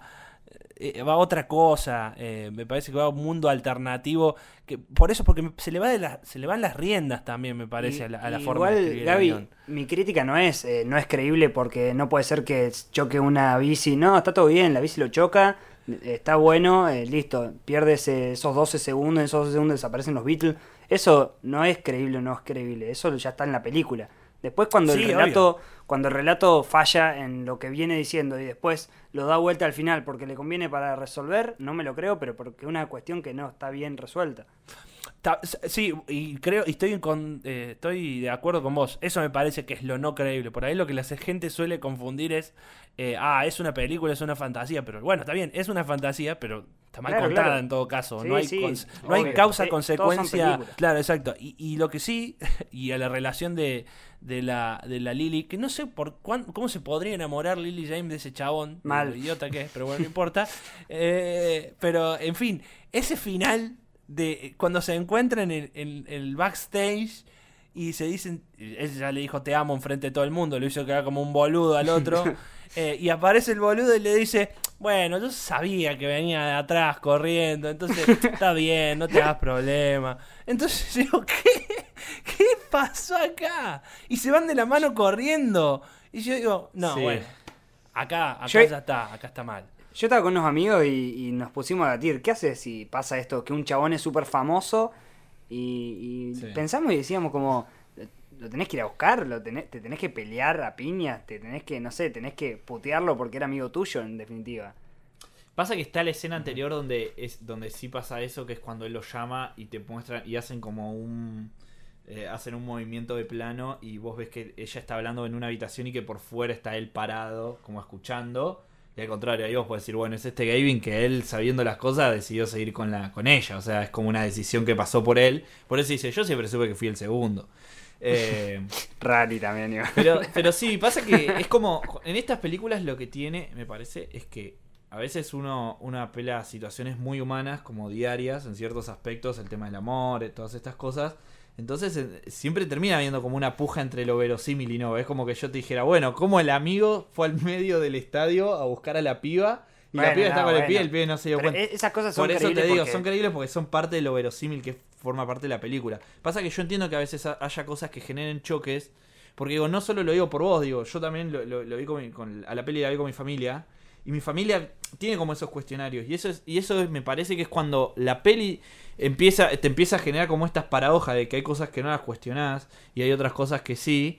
a otra cosa. Me parece que va a un mundo alternativo. Que, por eso, porque se le van las riendas también, me parece, a la forma de escribir Gaby, el guión. mi crítica no es creíble porque no puede ser que choque una bici. No, está todo bien, la bici lo choca, está bueno, listo, pierdes esos 12 segundos, en esos 12 segundos desaparecen los Beatles. Eso no es creíble o no es creíble, eso ya está en la película. Después cuando Sí, cuando el relato falla en lo que viene diciendo y después lo da vuelta al final porque le conviene para resolver, no me lo creo, pero porque es una cuestión que no está bien resuelta. Sí, y creo, y estoy de acuerdo con vos. Eso me parece que es lo no creíble. Por ahí lo que la gente suele confundir es, es una película, es una fantasía. Pero bueno, está bien, es una fantasía, pero está mal contada claro. en todo caso. Sí, no hay, sí, no hay obvio. Todos son causa-consecuencia. películas. Claro, exacto. Y lo que sí, y a la relación de la Lily, que no sé cómo se podría enamorar Lily James de ese chabón, Mal. lo idiota que es, pero bueno, no importa. Pero, en fin, ese final de cuando se encuentran en el backstage y se dicen, él ya le dijo te amo enfrente de todo el mundo, lo hizo quedar como un boludo al otro, y aparece el boludo y le dice, bueno, yo sabía que venía de atrás corriendo, entonces está bien, no te hagas problema. Entonces digo, ¿qué ¿qué pasó acá? Y se van de la mano corriendo. Y yo digo, no, Sí. bueno, acá Yo- ya está, acá está mal. Yo estaba con unos amigos y nos pusimos a debatir, ¿qué haces si pasa esto? Que un chabón es súper famoso y Sí. pensamos y decíamos como, lo tenés que ir a buscar, te tenés que pelear a piñas, te tenés que, no sé, tenés que putearlo porque era amigo tuyo, en definitiva. Pasa que está la escena anterior donde sí pasa eso, que es cuando él lo llama y te muestran y hacen como hacen un movimiento de plano y vos ves que ella está hablando en una habitación y que por fuera está él parado, como escuchando. Y al contrario, ahí vos podés decir, bueno, es este Gavin que él, sabiendo las cosas, decidió seguir con ella. O sea, es como una decisión que pasó por él. Por eso dice, yo siempre supe que fui el segundo. Rally también, iba. Pero sí, pasa que es como, en estas películas lo que tiene, me parece, es que a veces uno apela a situaciones muy humanas, como diarias, en ciertos aspectos, el tema del amor, todas estas cosas. Entonces siempre termina habiendo como una puja entre lo verosímil y no. Es como que yo te dijera, bueno, como el amigo fue al medio del estadio a buscar a la piba y la Bueno, piba está con el bueno. pibe y el pibe no se dio Pero cuenta. esas cosas son Por eso te creíbles digo, porque- son creíbles porque son parte de lo verosímil que forma parte de la película. Pasa que yo entiendo que a veces haya cosas que generen choques, porque digo, no solo lo digo por vos, digo, yo también lo vi a la peli la vi con mi familia, y mi familia tiene como esos cuestionarios, y eso me parece que es cuando la peli te empieza a generar como estas paradojas de que hay cosas que no las cuestionás y hay otras cosas que sí.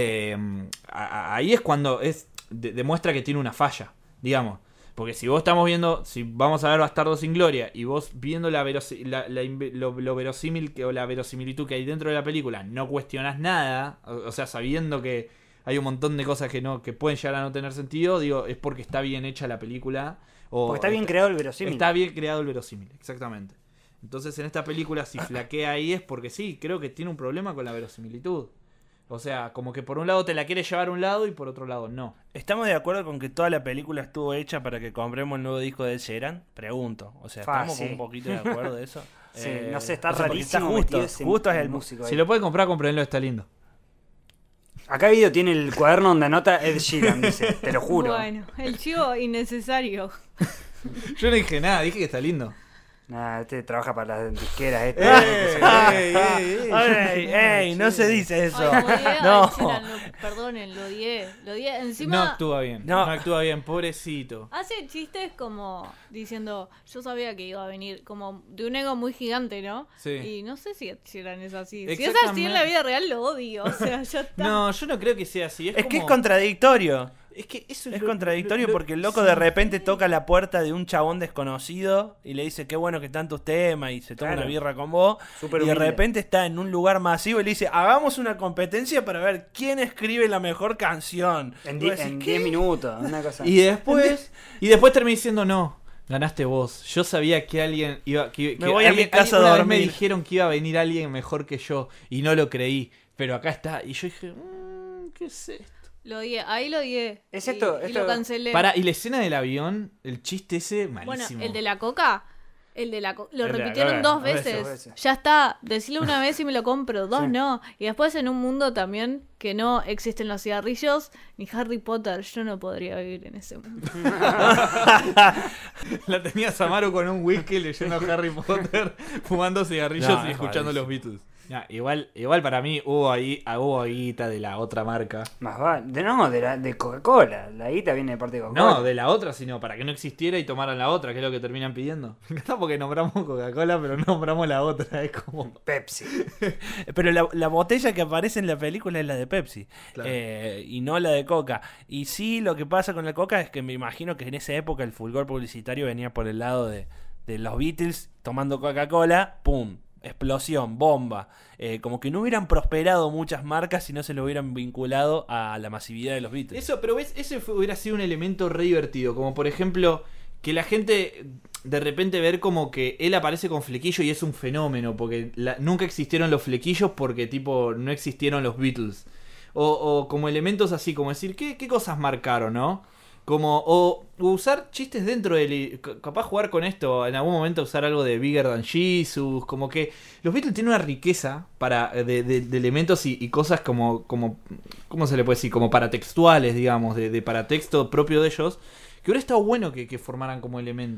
Ahí es cuando demuestra que tiene una falla, digamos. Porque si vos estamos viendo, si vamos a ver Bastardos sin Gloria y vos viendo lo verosímil o la verosimilitud que hay dentro de la película, no cuestionás nada, o sea, sabiendo que hay un montón de cosas que pueden llegar a no tener sentido, digo, es porque está bien hecha la película. Porque está bien creado el verosímil. Está bien creado el verosímil, exactamente. Entonces en esta película si flaquea ahí es porque sí, creo que tiene un problema con la verosimilitud. O sea, como que por un lado te la quiere llevar a un lado y por otro lado no. ¿Estamos de acuerdo con que toda la película estuvo hecha para que compremos el nuevo disco de Ed Sheeran? Pregunto. O sea, ¿estamos Sí. con un poquito de acuerdo de eso? Sí, no sé, está o sea, porque rarísimo está metido justo, ese justo es el músico ahí. Si lo pueden comprar, cómprenlo, está lindo. Acá Video tiene el cuaderno donde anota Ed Sheeran, dice, te lo juro. Bueno, el chivo innecesario. Yo no dije nada, dije que está lindo. Nah, este trabaja para las disqueras. ¡Ey! No se dice eso. Ay, lo odié, No. Ed Sheeran, perdonen, lo odié. Encima No actúa bien, No. no actúa bien, pobrecito. hace chistes como diciendo, yo sabía que iba a venir, como de un ego muy gigante, ¿no? Sí. Y no sé si Ed Sheeran es así. Si es así Exactamente. en la vida real, lo odio. O sea, ya está. No, yo no creo que sea así. Es como... que es contradictorio. Es que eso Es lo- contradictorio lo- porque el loco sí. de repente toca la puerta de un chabón desconocido y le dice qué bueno que están tus temas y se toma Claro. una birra con vos. Súper Y de humilde. repente está en un lugar masivo y le dice, hagamos una competencia para ver quién escribe la mejor canción. En Y vos decís, 10 ¿qué? minutos, una cosa. Y después termina diciendo no. Ganaste vos. Yo sabía que alguien iba. Que Me voy a mi casa a una vez me dormir. dijeron que iba a venir alguien mejor que yo. Y no lo creí. Pero acá está. Y yo dije, ¿qué es esto? Lo odié, ahí lo odié. Es Y- esto- y esto- lo cancelé. Y la escena del avión, el chiste ese, Bueno, malísimo. el de la coca. Lo El de la repitieron coca, dos dos veces, veces. dos veces. Ya está. Decirlo una vez y me lo compro. Dos Sí. no. Y después en un mundo también que no existen los cigarrillos ni Harry Potter. Yo no podría vivir en ese mundo. La tenía Samaru con un whisky leyendo Harry Potter, fumando cigarrillos No, y es escuchando rarísimo. los Beatles. Ya, igual para mí hubo guita de la otra marca. Más va, de Coca-Cola. La guita viene de parte de Coca-Cola. No, de la otra, sino para que no existiera y tomaran la otra, que es lo que terminan pidiendo. Me encanta porque nombramos Coca-Cola, pero no nombramos la otra. Es como. Pepsi. Pero la botella que aparece en la película es la de Pepsi. Claro. Y no la de Coca. Y sí, lo que pasa con la Coca es que me imagino que en esa época el fulgor publicitario venía por el lado de los Beatles tomando Coca-Cola. ¡Pum! Explosión, bomba. Como que no hubieran prosperado muchas marcas si no se lo hubieran vinculado a la masividad de los Beatles. Eso, pero ves, hubiera sido un elemento re divertido. Como por ejemplo, que la gente de repente ver como que él aparece con flequillo y es un fenómeno. Porque nunca existieron los flequillos porque tipo no existieron los Beatles. O como elementos así, como decir, ¿qué cosas marcaron, no? Como, o usar chistes dentro del... Capaz jugar con esto, en algún momento usar algo de Bigger Than Jesus, como que los Beatles tienen una riqueza de elementos y cosas como... ¿Cómo se le puede decir? Como paratextuales, digamos, de paratexto propio de ellos, que hubiera estado bueno que formaran como elementos.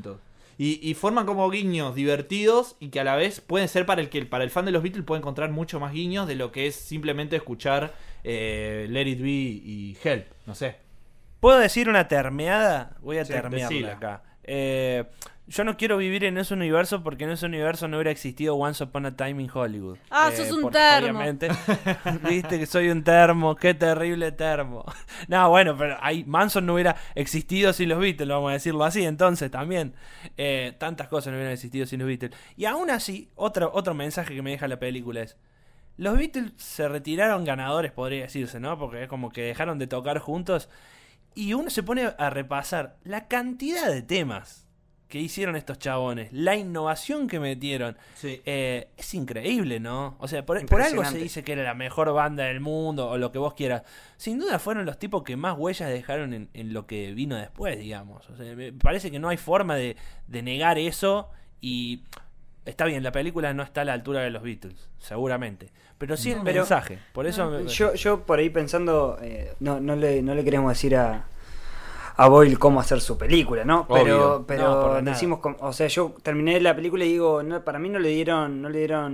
Y forman como guiños divertidos y que a la vez pueden ser para el fan de los Beatles puede encontrar mucho más guiños de lo que es simplemente escuchar Let It Be y Help, no sé. ¿Puedo decir una termeada? Voy a Sí, termearla decila. acá. Yo no quiero vivir en ese universo porque en ese universo no hubiera existido Once Upon a Time in Hollywood. Sos un porque termo. Obviamente, viste que soy un termo, qué terrible termo. No, bueno, pero Manson no hubiera existido sin los Beatles, vamos a decirlo así, entonces también. Tantas cosas no hubieran existido sin los Beatles. Y aún así, otro mensaje que me deja la película es: los Beatles se retiraron ganadores, podría decirse, ¿no? Porque es como que dejaron de tocar juntos. Y uno se pone a repasar la cantidad de temas que hicieron estos chabones, la innovación que metieron. Sí. Es increíble, ¿no? O sea, por algo Impresionante. se dice que era la mejor banda del mundo o lo que vos quieras. Sin duda fueron los tipos que más huellas dejaron en lo que vino después, digamos. O sea, me parece que no hay forma de negar eso. Y está bien, la película no está a la altura de los Beatles, seguramente. Pero sí el mensaje. Por eso Yo por ahí pensando, no le queremos decir a Boyle cómo hacer su película, ¿no? Obvio. Pero No, para nada. decimos, o sea, yo terminé la película y digo, no, para mí no le dieron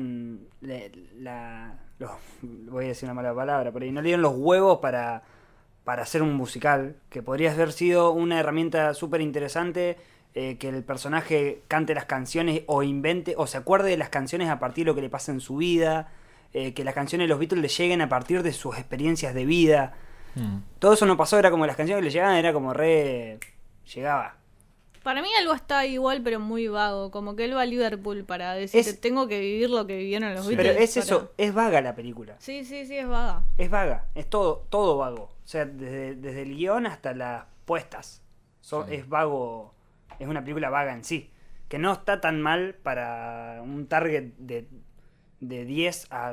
voy a decir una mala palabra, por ahí no le dieron los huevos para hacer un musical, que podría haber sido una herramienta súper interesante, que el personaje cante las canciones o invente, o se acuerde de las canciones a partir de lo que le pasa en su vida, que las canciones de los Beatles le lleguen a partir de sus experiencias de vida. Todo eso no pasó, era como las canciones que le llegaban, era como llegaba. Para mí algo está igual, pero muy vago. Como que él va a Liverpool para decir que tengo que vivir lo que vivieron los Beatles. Pero es para- eso, es vaga la película. Sí, es vaga. Es vaga, es todo vago. O sea, desde el guión hasta las puestas. Es vago, es una película vaga en sí. Que no está tan mal para un target de 10 a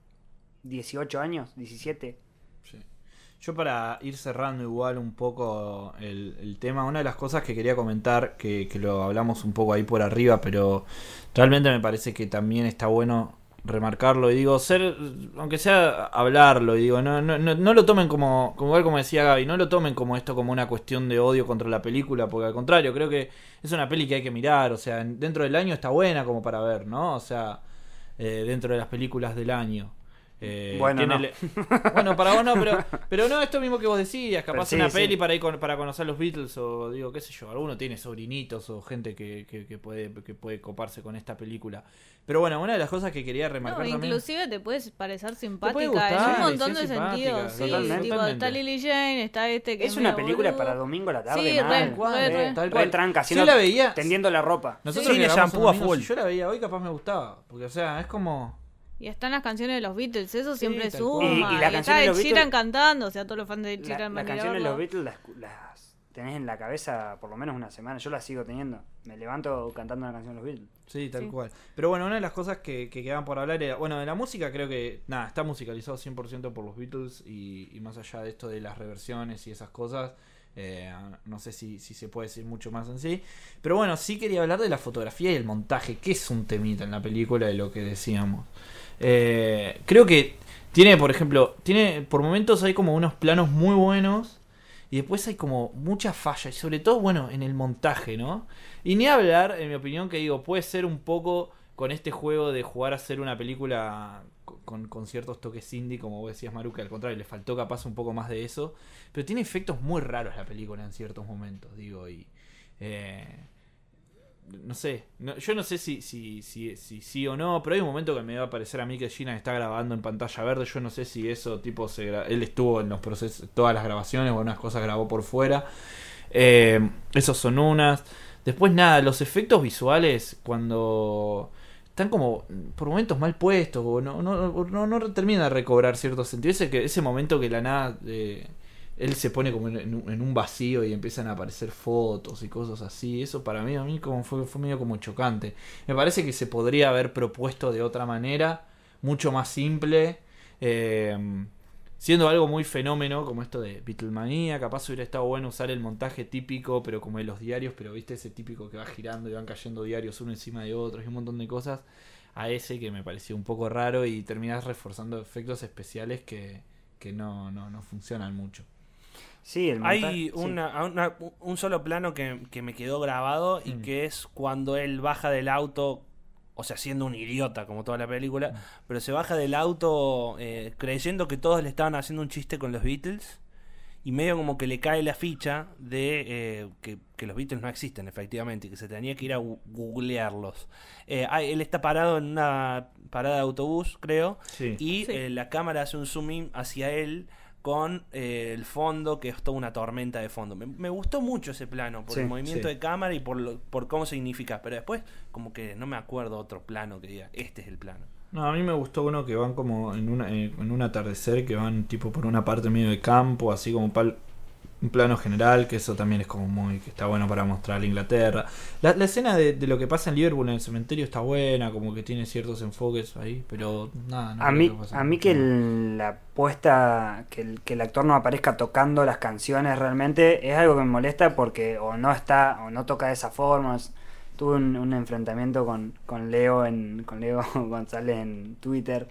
18 años, 17. Sí. Yo para ir cerrando igual un poco el tema, una de las cosas que quería comentar, que lo hablamos un poco ahí por arriba, pero realmente me parece que también está bueno remarcarlo y digo, aunque sea hablarlo, y digo, no lo tomen como igual como decía Gaby, no lo tomen como esto como una cuestión de odio contra la película, porque al contrario, creo que es una peli que hay que mirar, o sea, dentro del año está buena como para ver, ¿no? O sea, dentro de las películas del año. Bueno, no. Bueno, para vos no, pero no, esto mismo que vos decías, capaz Sí, una sí. peli para ir para conocer los Beatles, o digo, qué sé yo, alguno tiene sobrinitos o gente que puede coparse con esta película. Pero bueno, una de las cosas que quería remarcar No, también. inclusive te puedes parecer simpática puede gustar, en un y montón ser de simpática, sentidos. Sí, totalmente. tipo, está Lily Jane, está este que Es es una medio película boludo. para domingo a la tarde, Sí, mal. tal Re cual. tranca, Yo la veía. tendiendo la ropa. Nosotros Sí, que grabamos shampoo a un domingo, full. si yo la veía hoy, capaz me gustaba. Porque, o sea, es como. Y están las canciones de los Beatles, eso siempre tal suma. cual. Y la Y canción está de Ed los Sheeran Beatles- cantando, o sea, todos los fans de Ed Sheeran Las van a ir a canciones de los verlo. Beatles las tenés en la cabeza por lo menos una semana. Yo las sigo teniendo. Me levanto cantando una canción de los Beatles. Sí, tal Sí. cual. Pero bueno, una de las cosas que quedaban por hablar era. Bueno, de la música creo que. Nada, está musicalizado 100% por los Beatles. Y más allá de esto de las reversiones y esas cosas. No sé si se puede decir mucho más en sí. Pero bueno, sí quería hablar de la fotografía y el montaje, que es un temita en la película de lo que decíamos. Creo que tiene, por ejemplo, por momentos hay como unos planos muy buenos. Y después hay como muchas fallas. Y sobre todo, bueno, en el montaje, ¿no? Y ni hablar, en mi opinión, que digo, puede ser un poco con este juego de jugar a hacer una película con ciertos toques indie, como vos decías, Maru, que al contrario, le faltó capaz un poco más de eso. Pero tiene efectos muy raros la película en ciertos momentos, digo, y... no sé, yo no sé si sí o no, pero hay un momento que me va a parecer a mí que Gina está grabando en pantalla verde. Yo no sé si eso, tipo, él estuvo en los procesos, todas las grabaciones, o unas cosas grabó por fuera. Esos son unas. Después nada, los efectos visuales cuando están como por momentos mal puestos o no termina de recobrar cierto sentido. Ese momento que la nada él se pone como en un vacío y empiezan a aparecer fotos y cosas así. Eso para mí como fue medio como chocante. Me parece que se podría haber propuesto de otra manera, mucho más simple, siendo algo muy fenómeno como esto de Beatlemania. Capaz hubiera estado bueno usar el montaje típico, pero como de los diarios, pero viste ese típico que va girando y van cayendo diarios uno encima de otros y un montón de cosas, a ese que me pareció un poco raro, y terminás reforzando efectos especiales que no funcionan mucho. Sí, el Hay montaje, un solo plano que me quedó grabado y que es cuando él baja del auto, o sea, siendo un idiota como toda la película, pero se baja del auto creyendo que todos le estaban haciendo un chiste con los Beatles y medio como que le cae la ficha de que los Beatles no existen efectivamente y que se tenía que ir a googlearlos. Él está parado en una parada de autobús, creo, Sí. y Sí. la cámara hace un zoom in hacia él con el fondo, que es toda una tormenta de fondo. Me gustó mucho ese plano, por Sí, el movimiento sí. de cámara y por cómo significa. Pero después, como que no me acuerdo otro plano que diga, este es el plano. No, a mí me gustó uno que van como en un atardecer, que van tipo por una parte medio de campo, así como un plano general, que eso también es como muy, que está bueno para mostrar a Inglaterra. La escena de lo que pasa en Liverpool en el cementerio está buena, como que tiene ciertos enfoques ahí, pero nada, no A creo mí, que pase a mí mucho que más. la puesta, que el actor no aparezca tocando las canciones realmente es algo que me molesta porque o no está, o no toca de esa forma. Tuve un enfrentamiento con Leo con Leo González en Twitter,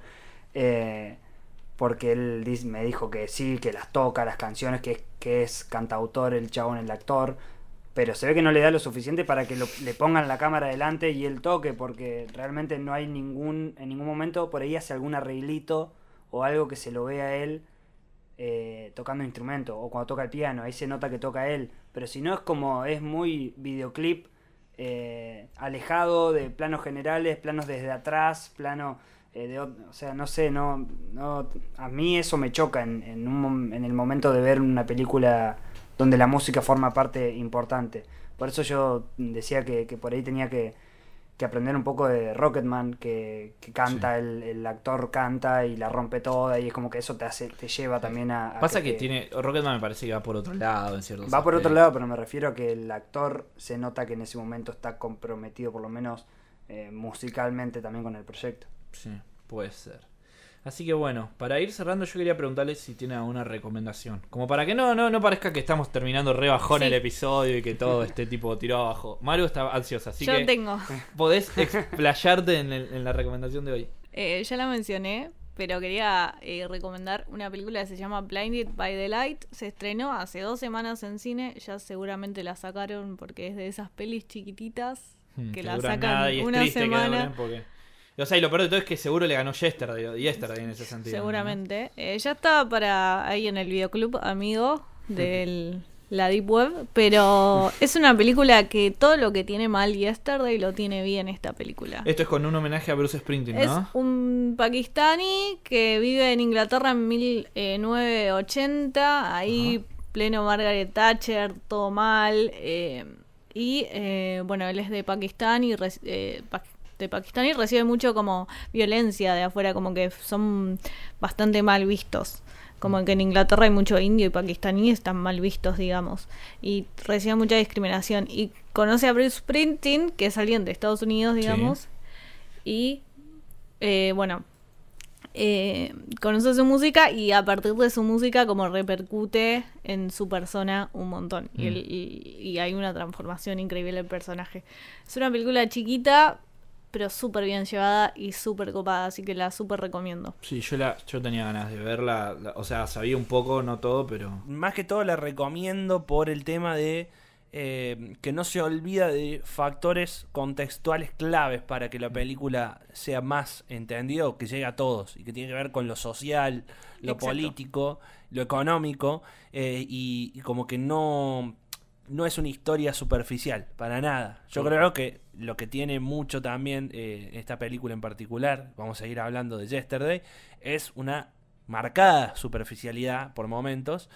porque él me dijo que sí, que las toca, las canciones, que es cantautor el chabón, el actor, pero se ve que no le da lo suficiente para que le pongan la cámara delante y él toque, porque realmente no hay en ningún momento por ahí hace algún arreglito o algo que se lo vea a él tocando instrumento, o cuando toca el piano, ahí se nota que toca él, pero si no es muy videoclip, alejado de planos generales, planos desde atrás, plano o sea, no sé, no a mí eso me choca en el momento de ver una película donde la música forma parte importante. Por eso yo decía que por ahí tenía que aprender un poco de Rocketman, que canta, Sí. el actor canta y la rompe toda, y es como que eso te lleva también a Pasa que tiene, Rocketman me parece que va por otro lado en ciertos va por otro aspectos. lado, pero me refiero a que el actor se nota que en ese momento está comprometido, por lo menos musicalmente, también con el proyecto. Sí, puede ser. Así que bueno, para ir cerrando yo quería preguntarle si tiene alguna recomendación. Como para que no parezca que estamos terminando re bajón Sí. el episodio y que todo esté tipo tirado abajo. Maru está ansiosa, así Yo que tengo. podés explayarte en la recomendación de hoy. Ya la mencioné, pero quería recomendar una película que se llama Blinded by the Light. Se estrenó hace 2 semanas en cine. Ya seguramente la sacaron porque es de esas pelis chiquititas que la duran sacan nada y es una triste que semana. duren porque... O sea, y lo peor de todo es que seguro le ganó Yesterday en ese sentido. Seguramente. Ya está para ahí en el videoclub amigo de la Deep Web, pero es una película que todo lo que tiene mal Yesterday lo tiene bien esta película. Esto es con un homenaje a Bruce Springsteen, Es ¿no? un pakistaní que vive en Inglaterra en 1980, ahí pleno Margaret Thatcher, todo mal, bueno, él es de Pakistán y recibe mucho como violencia de afuera, como que son bastante mal vistos. Como que en Inglaterra hay mucho indio y pakistaní, están mal vistos, digamos. Y recibe mucha discriminación. Y conoce a Bruce Springsteen, que es alguien de Estados Unidos, digamos. Y, conoce su música y a partir de su música como repercute en su persona un montón. Y hay una transformación increíble del personaje. Es una película chiquita, pero súper bien llevada y súper copada, así que la súper recomiendo. Sí, yo tenía ganas de verla, o sea, sabía un poco, no todo, pero... Más que todo la recomiendo por el tema de que no se olvida de factores contextuales claves para que la película sea más entendida o que llegue a todos, y que tiene que ver con lo social, lo Exacto. político, lo económico, y como que no es una historia superficial, para nada. Yo creo que lo que tiene mucho también esta película en particular, vamos a ir hablando de Yesterday, es una marcada superficialidad por momentos,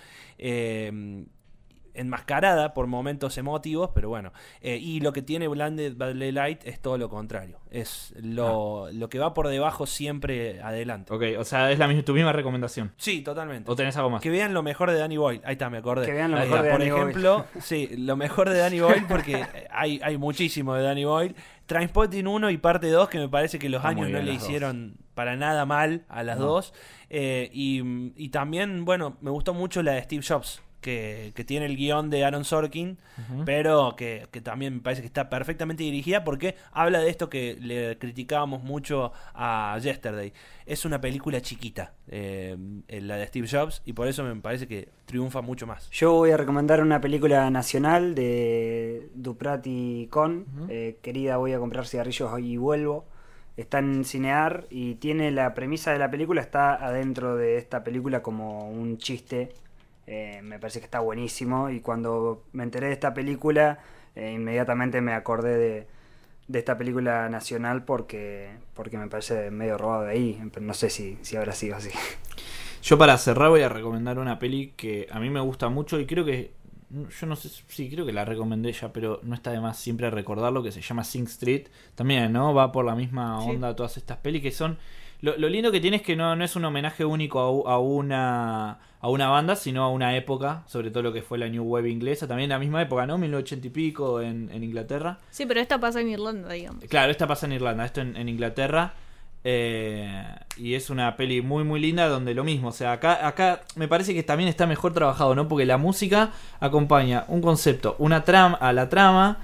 enmascarada por momentos emotivos, pero bueno. Y lo que tiene Blinded by the Light es todo lo contrario. Es lo que va por debajo siempre adelante. Ok, o sea, es tu misma recomendación. Sí, totalmente. ¿O tenés algo más? Que vean lo mejor de Danny Boyle. Ahí está, me acordé. Que vean lo Ahí mejor está. de Por Danny ejemplo, sí, lo mejor de Danny Boyle, porque hay muchísimo de Danny Boyle. Trainspotting 1 y parte 2, que me parece que los Está muy años no bien le las dos. hicieron para nada mal a las No. dos. Y también, bueno, me gustó mucho la de Steve Jobs, que tiene el guión de Aaron Sorkin, pero que también me parece que está perfectamente dirigida porque habla de esto que le criticábamos mucho a Yesterday. Es una película chiquita, la de Steve Jobs, y por eso me parece que triunfa mucho más. Yo voy a recomendar una película nacional de Duprat y Con, Querida, voy a comprar cigarrillos y vuelvo. Está en Cinear y tiene la premisa de la película, está adentro de esta película como un chiste. Me parece que está buenísimo, y cuando me enteré de esta película inmediatamente me acordé de esta película nacional porque me parece medio robado de ahí, pero no sé si habrá sido así. Yo para cerrar voy a recomendar una peli que a mí me gusta mucho y creo que, yo no sé, sí, creo que la recomendé ya, pero no está de más siempre recordarlo, que se llama Sing Street. También, ¿no? Va por la misma onda todas estas pelis que son... Lo lindo que tiene es que no es un homenaje único a una banda, sino a una época, sobre todo lo que fue la New Wave inglesa, también la misma época, ¿no? 1980 y pico en Inglaterra. Sí, pero esta pasa en Irlanda, digamos. Claro, esta pasa en Irlanda, esto en Inglaterra. Y es una peli muy muy linda donde lo mismo, o sea, acá me parece que también está mejor trabajado, ¿no? Porque la música acompaña un concepto, una trama a la trama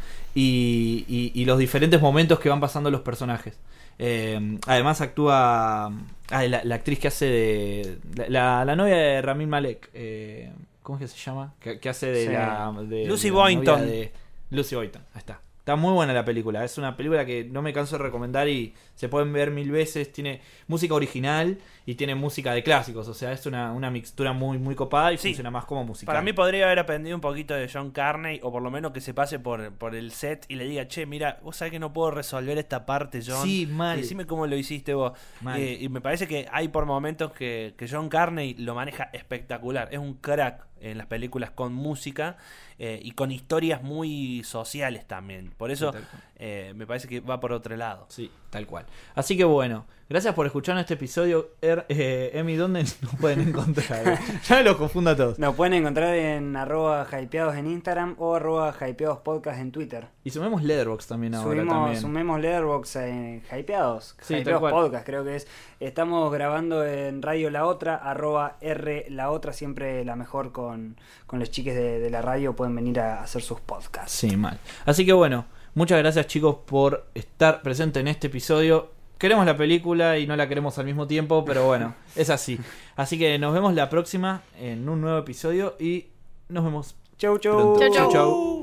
y los diferentes momentos que van pasando los personajes. Además actúa la actriz que hace de la novia de Rami Malek, ¿cómo es que se llama? Que hace de Lucy la Boynton. novia de Lucy Boynton, ahí está muy buena la película. Es una película que no me canso de recomendar y se pueden ver 1000 veces. Tiene música original y tiene música de clásicos. O sea, es una mixtura muy, muy copada y funciona más como musical. Para mí podría haber aprendido un poquito de John Carney, o por lo menos que se pase por el set y le diga, che, mira, vos sabés que no puedo resolver esta parte, John. Sí, mal. Decime cómo lo hiciste vos. Y me parece que hay por momentos que John Carney lo maneja espectacular. Es un crack en las películas con música y con historias muy sociales también. Por eso me parece que va por otro lado. Sí, tal cual. Así que bueno, gracias por escuchar este episodio. Emi, ¿dónde nos pueden encontrar? Ya me los confundo a todos. Nos pueden encontrar en @hypeados en Instagram o @hypeadospodcast en Twitter. Y sumemos Letterboxd también ahora. Sumemos Letterboxd en Hypeados. Sí, Hypeados Podcast creo que es. Estamos grabando en Radio La Otra, @R La Otra, siempre la mejor con los chiques de la radio. Pueden venir a hacer sus podcasts. Sí, mal. Así que bueno, muchas gracias chicos por estar presentes en este episodio. Queremos la película y no la queremos al mismo tiempo, pero bueno, es así. Así que nos vemos la próxima en un nuevo episodio y nos vemos. Chau, chau. Chau, chau.